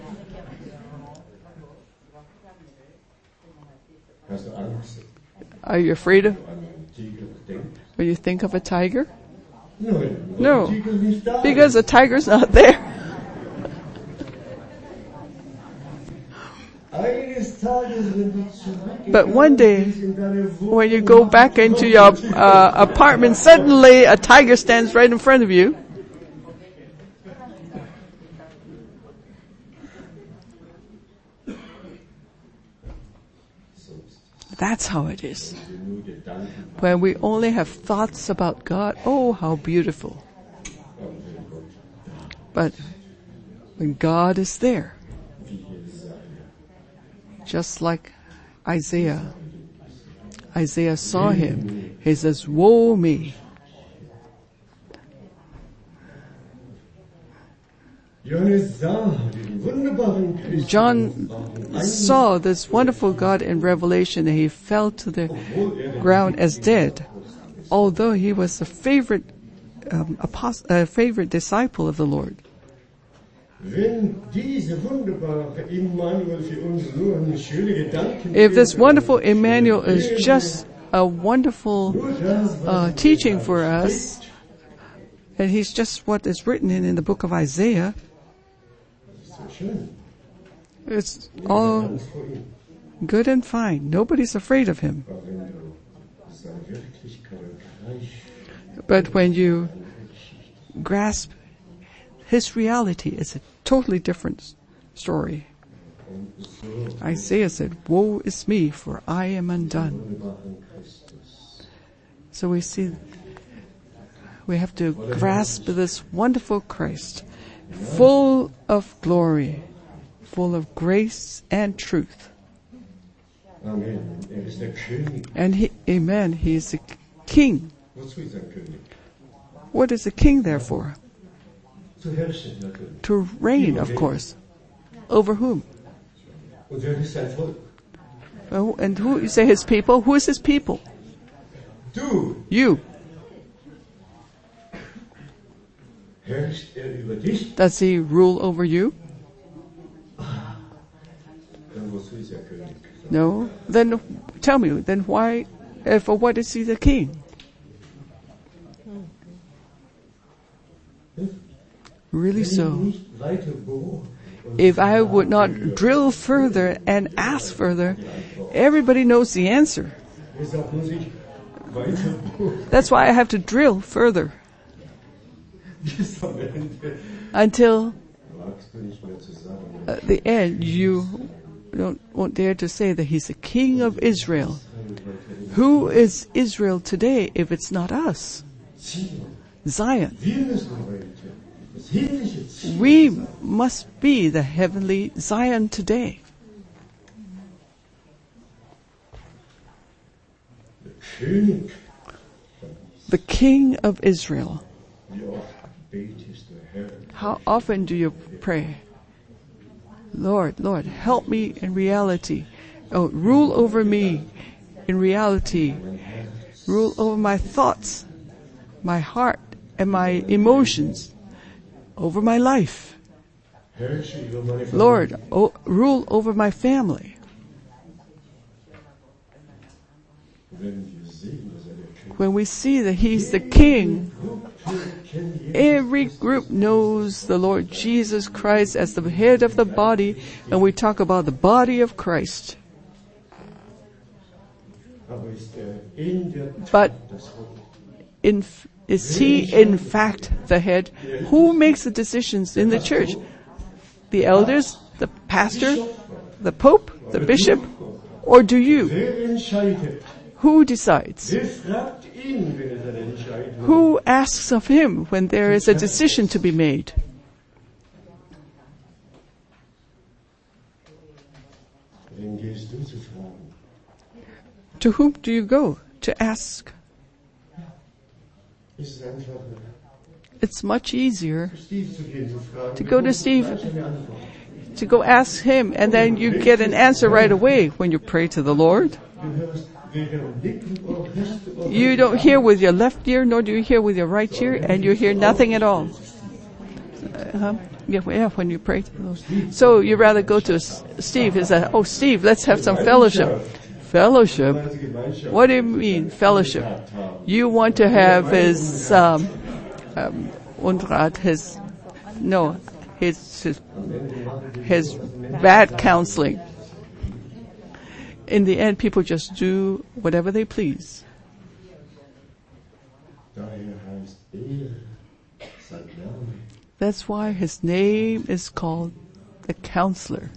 Hast du Angst, Are you afraid of an einen Tiger denkt? when you think of a tiger? Nein, weil No, der Tiger nicht da because ist. the tiger's not there. Eines Tages, wenn du zurückgegangen But one day, bist in deine Wohnung, when you go back into your uh, apartment, suddenly a tiger stands right in front of you. That's how it is. nur Gedanken When we only have thoughts about God, oh, how beautiful. But when God is there, just like Isaiah, Isaiah saw him. He says, woe me. Johannes sah den wunderbaren Christus. John saw this wonderful God in Revelation, and he fell to the ground as dead, although he was a favorite um, apost- a favorite disciple of the Lord. Wenn diese wunderbare Immanuel für uns nur eine schöne Gedanken If this wonderful Emmanuel is just a wonderful uh, teaching for us, and he's just what is written in, in the book of Isaiah, so schön. it's all Angst vor ihm. good and fine. Nobody's afraid of him. Aber wenn du seine Wirklichkeit begreifst, But when you grasp his reality, it's a totally different story. Isaiah said, woe is me, for I am undone. wunderbaren Christus. So we see, we have to grasp this wonderful Christ, full of glory, full of grace and truth. Amen. Er ist der König. And he, amen, he is the king. Wozu ist er König? What is a king there for? Zu herrschen natürlich. To reign, of course. Over whom? Und wer ist sein Volk? Oh, and who, you say his people? Who is his people? Du! You. Herrscht er über dich? Does he rule over you? Dann wozu ist er König? No. Then tell me, then why, uh, for what is he the king? Really Wenn ich so. nicht weiter bohre und If I would not drill further and ask further, everybody knows the answer. deshalb muss ich weiter bohren, That's why I have to drill further bis am Ende until magst du nicht mehr zu sagen. at the end you don't won't dare to say that he's the king of Israel. Who is Israel today if it's not us? Zion. Wir müssen heute das himmlische Ziel We must be the heavenly Zion today. König. The king of Israel. Wie oft betest du, Herr? How often do you pray? Lord, Lord, help me in reality. Oh, rule over me in reality. Rule over my thoughts, my heart, and my emotions, over my life. Herrsche über meine Familie. Lord, oh, rule over my family. Wenn wir sehen, dass er der König When we see that He's the King, ist, kennen Jesus every group knows the Lord Jesus Christ as the head of the body, and we talk about the body of Christ. aber ist er in der But das Haupt. in, is He in fact the head? Who makes the decisions in the church? The elders, the pastor, the pope, the bishop, or do you? Wer entscheidet? Who decides? Wer fragt ihn, wenn es eine Entscheidung Who asks of him when there is a decision to be made? Wen gehst du zu fragen? To whom do you go to ask? Es ist einfacher, It's much easier Steve zu gehen, zu fragen. to go to Steve, Gleich eine Antwort. to go ask him, and then you get an answer right away when you pray to the Lord. Du hörst weder im linken Ohr, rechten Ohr, You don't hear with your left ear, nor do you hear with your right ear, and you hear nothing at all. Uh-huh. Yeah, yeah, when you pray to the Lord. So you rather go to S- Steve. Is that, oh, Steve, let's have some fellowship. Fellowship? also Gemeinschaft. What do you mean, fellowship? You want to have his, um, um, Unrat, his, no, his, his, his bad counseling. In the end, people just do whatever they please. Daher heißt er, sein Name, That's why his name is called the Counselor.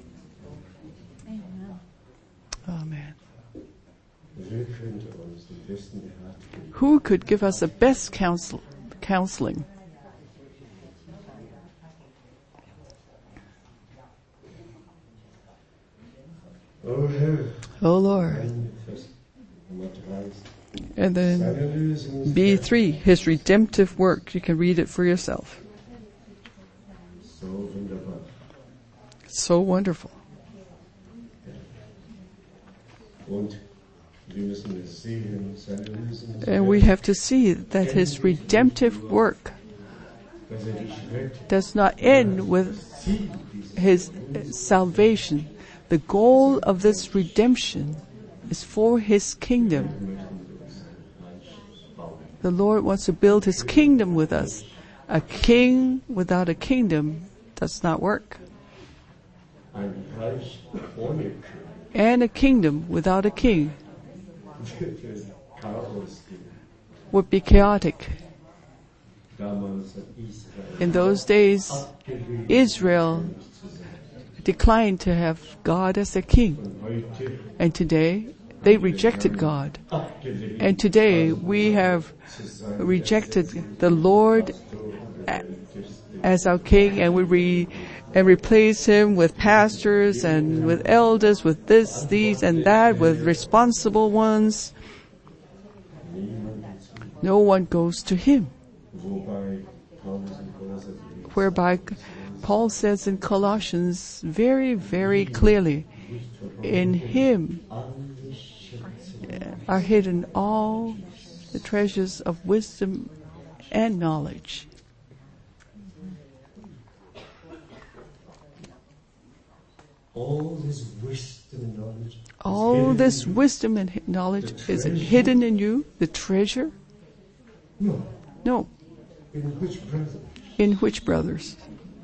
Amen. wer könnte uns den besten Rat geben? Who could give us the best counsel, counseling? Oh Herr, Oh Lord. ein Vers Nummer drei ist And then seine Lösung B three, his redemptive work. You can read it for yourself. so wunderbar. So wonderful. Und wir müssen es sehen, seine Lösung ist, And we have to see that his redemptive work dass er dich rettet. does not end with Ziel dieses his salvation. The goal of this redemption is for his kingdom. möchten wir uns ein Reich bauen. The Lord wants to build his kingdom with us. A king without a kingdom does not work. Ein Reich ohne König And a kingdom without a king wird Chaos geben. would be chaotic. Damals hat Israel In those days, abgelehnt, Israel declined to have God as their king. und heute And today, they rejected God. abgelehnt. And today, we have rejected the Lord a- as our king, and we re, and replace him with pastors and with elders, with this, these, and that, with responsible ones. No one goes to him. Wobei Paulus in Kolosser die Whereby Paul says in Colossians very, very clearly, in him alle Schätze are hidden all the treasures of wisdom and knowledge. all this wisdom and knowledge is All hidden this in you. wisdom and hi- knowledge, is it hidden in you, the treasure? No, No. in which brother? In which, brothers?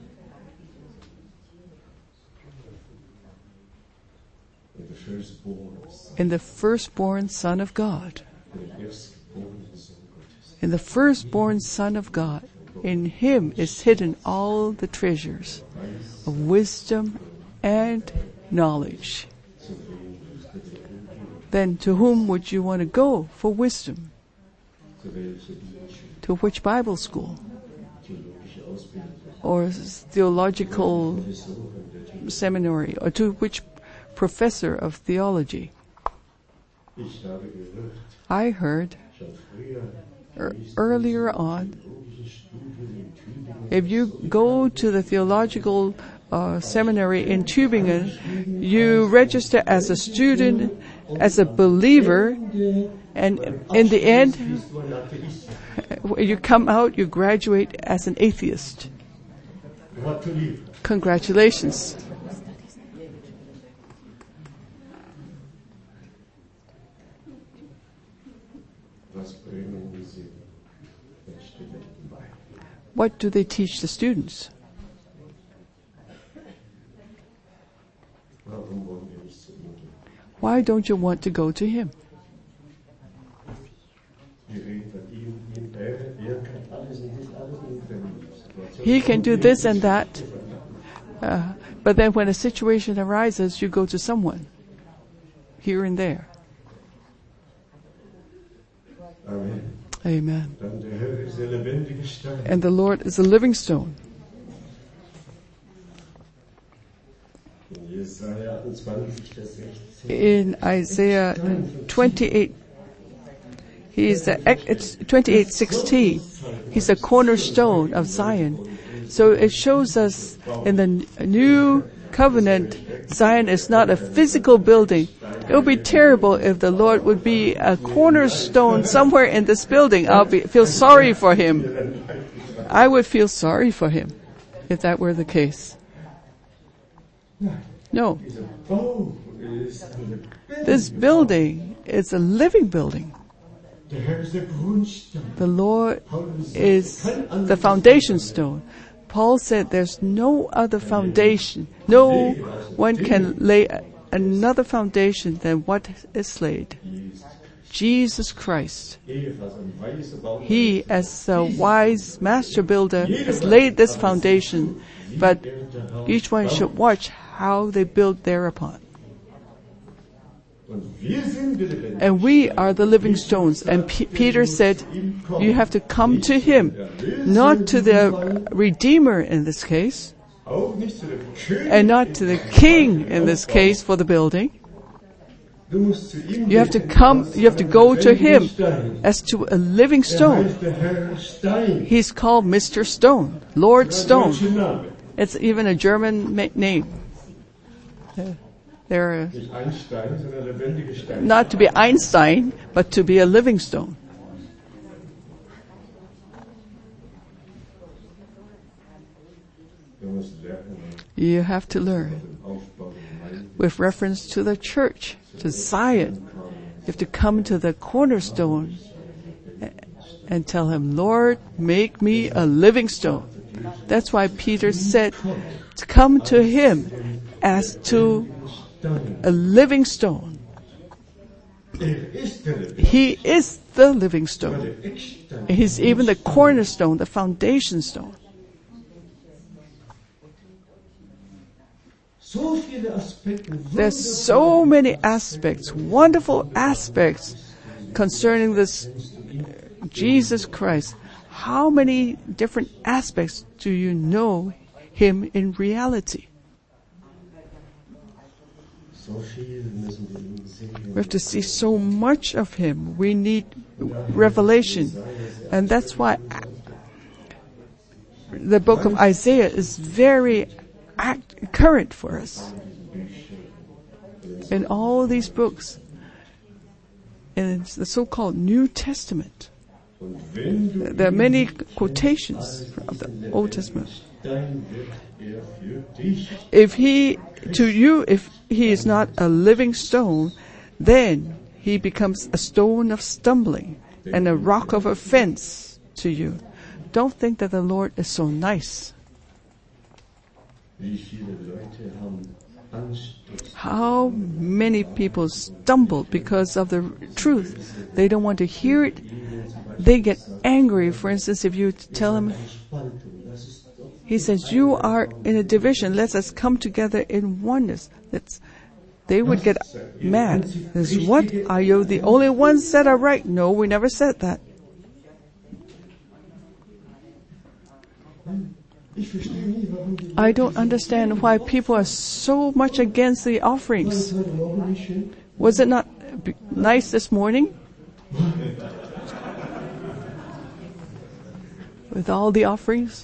In the firstborn Son, In the firstborn Son of God. in der erstgeborenen Sohn Gottes. In the firstborn Son of God. In him is hidden all the treasures of wisdom and knowledge. Zu wem müsstet ihr hingehen? Then to whom would you want to go for wisdom? Zu welcher Bibelschule, To which Bible school? theologische Ausbildung, Or s- theological Professoren der Theologie? seminary? Or to which professor of theology? Ich habe gehört, I heard schon früher, er, earlier on, theologische Studien in Tübingen, if you go to the theological uh, seminary in Tübingen, you register as a student, as a believer, and in the end, ist man Atheist. when you come out, you graduate as an atheist. Gratuliere. Congratulations. Was bringen diese Studenten bei? What do they teach the students? Warum wollen wir nicht zu ihm gehen? Why don't you want to go to him? Wir reden von ihm, ihm, er, er kann alles und nicht alles und wenn die Situation He can do kommt, this and that. Uh, but then when a situation arises, you go to someone, here and there. Amen. Amen. Dann der Herr ist der lebendige Stein. And the Lord is a living stone. In Jesaja achtundzwanzig, Vers sechzehn. In Isaiah twenty-eight, he is the, it's twenty-eight sixteen. He's a cornerstone of Zion. So it shows us in the new covenant, Zion is not a physical building. It would be terrible if the Lord would be a cornerstone somewhere in this building. I'll be, feel sorry for him. I would feel sorry for him if that were the case. No. This building is a living building. The Lord is the foundation stone. Paul said there's no other foundation. No one can lay another foundation than what is laid. Jesus Christ. He, as a wise master builder, has laid this foundation, but each one should watch how they build thereupon. And we are the living stones. And P- Peter said, you have to come to him, not to the Redeemer in this case, and not to the King in this case for the building. You have to come, you have to go to him as to a living stone. He's called Mister Stone, Lord Stone. It's even a German ma- name. Uh, They're not to be Einstein, but to be a living stone. You have to learn with reference to the church, to Zion. You have to come to the cornerstone and tell him, Lord, make me a living stone. That's why Peter said to come to him as to a living stone. He is the living stone. He's even the cornerstone, the foundation stone. There's so many aspects, wonderful aspects concerning this Jesus Christ. How many different aspects do you know him in reality? We have to see so much of him. We need revelation. And that's why the book of Isaiah is very act, current for us. In all these books, in the so-called New Testament, there are many quotations of the Old Testament. If he, to you, if he is not a living stone, then he becomes a stone of stumbling and a rock of offense to you. Don't think that the Lord is so nice. How many people stumble because of the truth? They don't want to hear it. They get angry. For instance, if you tell them, he says, you are in a division. Let us come together in oneness. That's, they would get mad. Says, what? Are you the only ones that are right? No, we never said that. I don't understand why people are so much against the offerings. Was it not nice this morning? With all the offerings?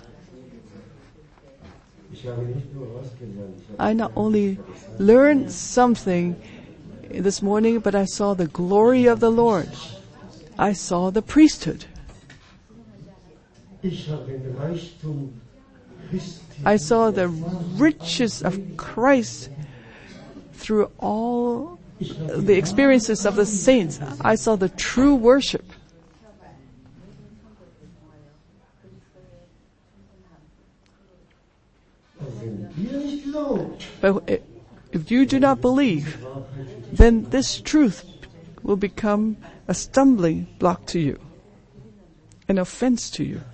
I not only learned something this morning, but I saw the glory of the Lord. I saw the priesthood. I saw the riches of Christ through all the experiences of the saints. I saw the true worship. But if you do not believe, then this truth will become a stumbling block to you, an offense to you.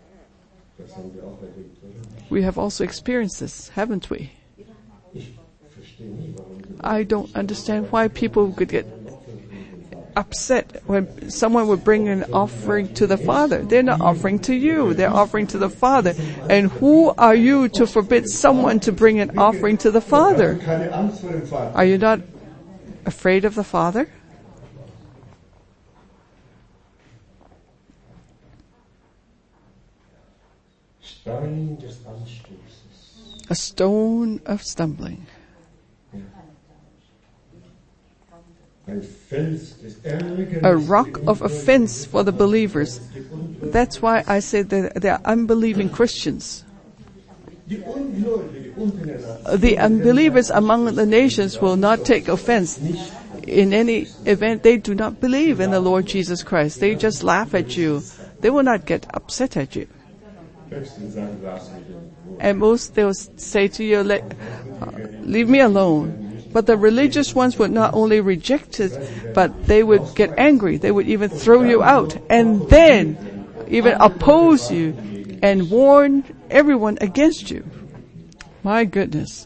We have also experienced this, haven't we? I don't understand why people could get upset when someone would bring an offering to the Father. They're not offering to you. They're offering to the Father. And who are you to forbid someone to bring an offering to the Father? Are you not afraid of the Father? A stone of stumbling. A rock of offense for the believers. That's why I say that they are unbelieving Christians. The unbelievers among the nations will not take offense. In any event, they do not believe in the Lord Jesus Christ. They just laugh at you. They will not get upset at you. And most they will say to you, Let, uh, leave me alone. But the religious ones would not only reject it, but they would get angry. They would even throw you out and then even oppose you and warn everyone against you. My goodness.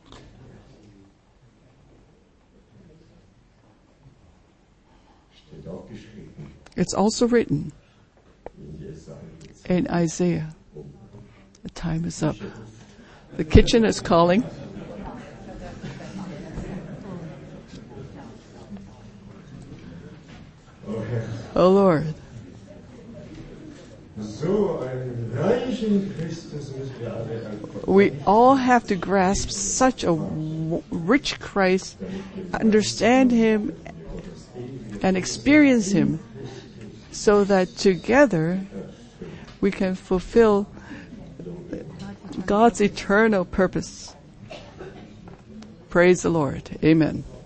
It's also written in Isaiah. The time is up. The kitchen is calling. Oh Lord. We all have to grasp such a rich Christ, understand Him, and experience Him, so that together we can fulfill God's eternal purpose. Praise the Lord. Amen.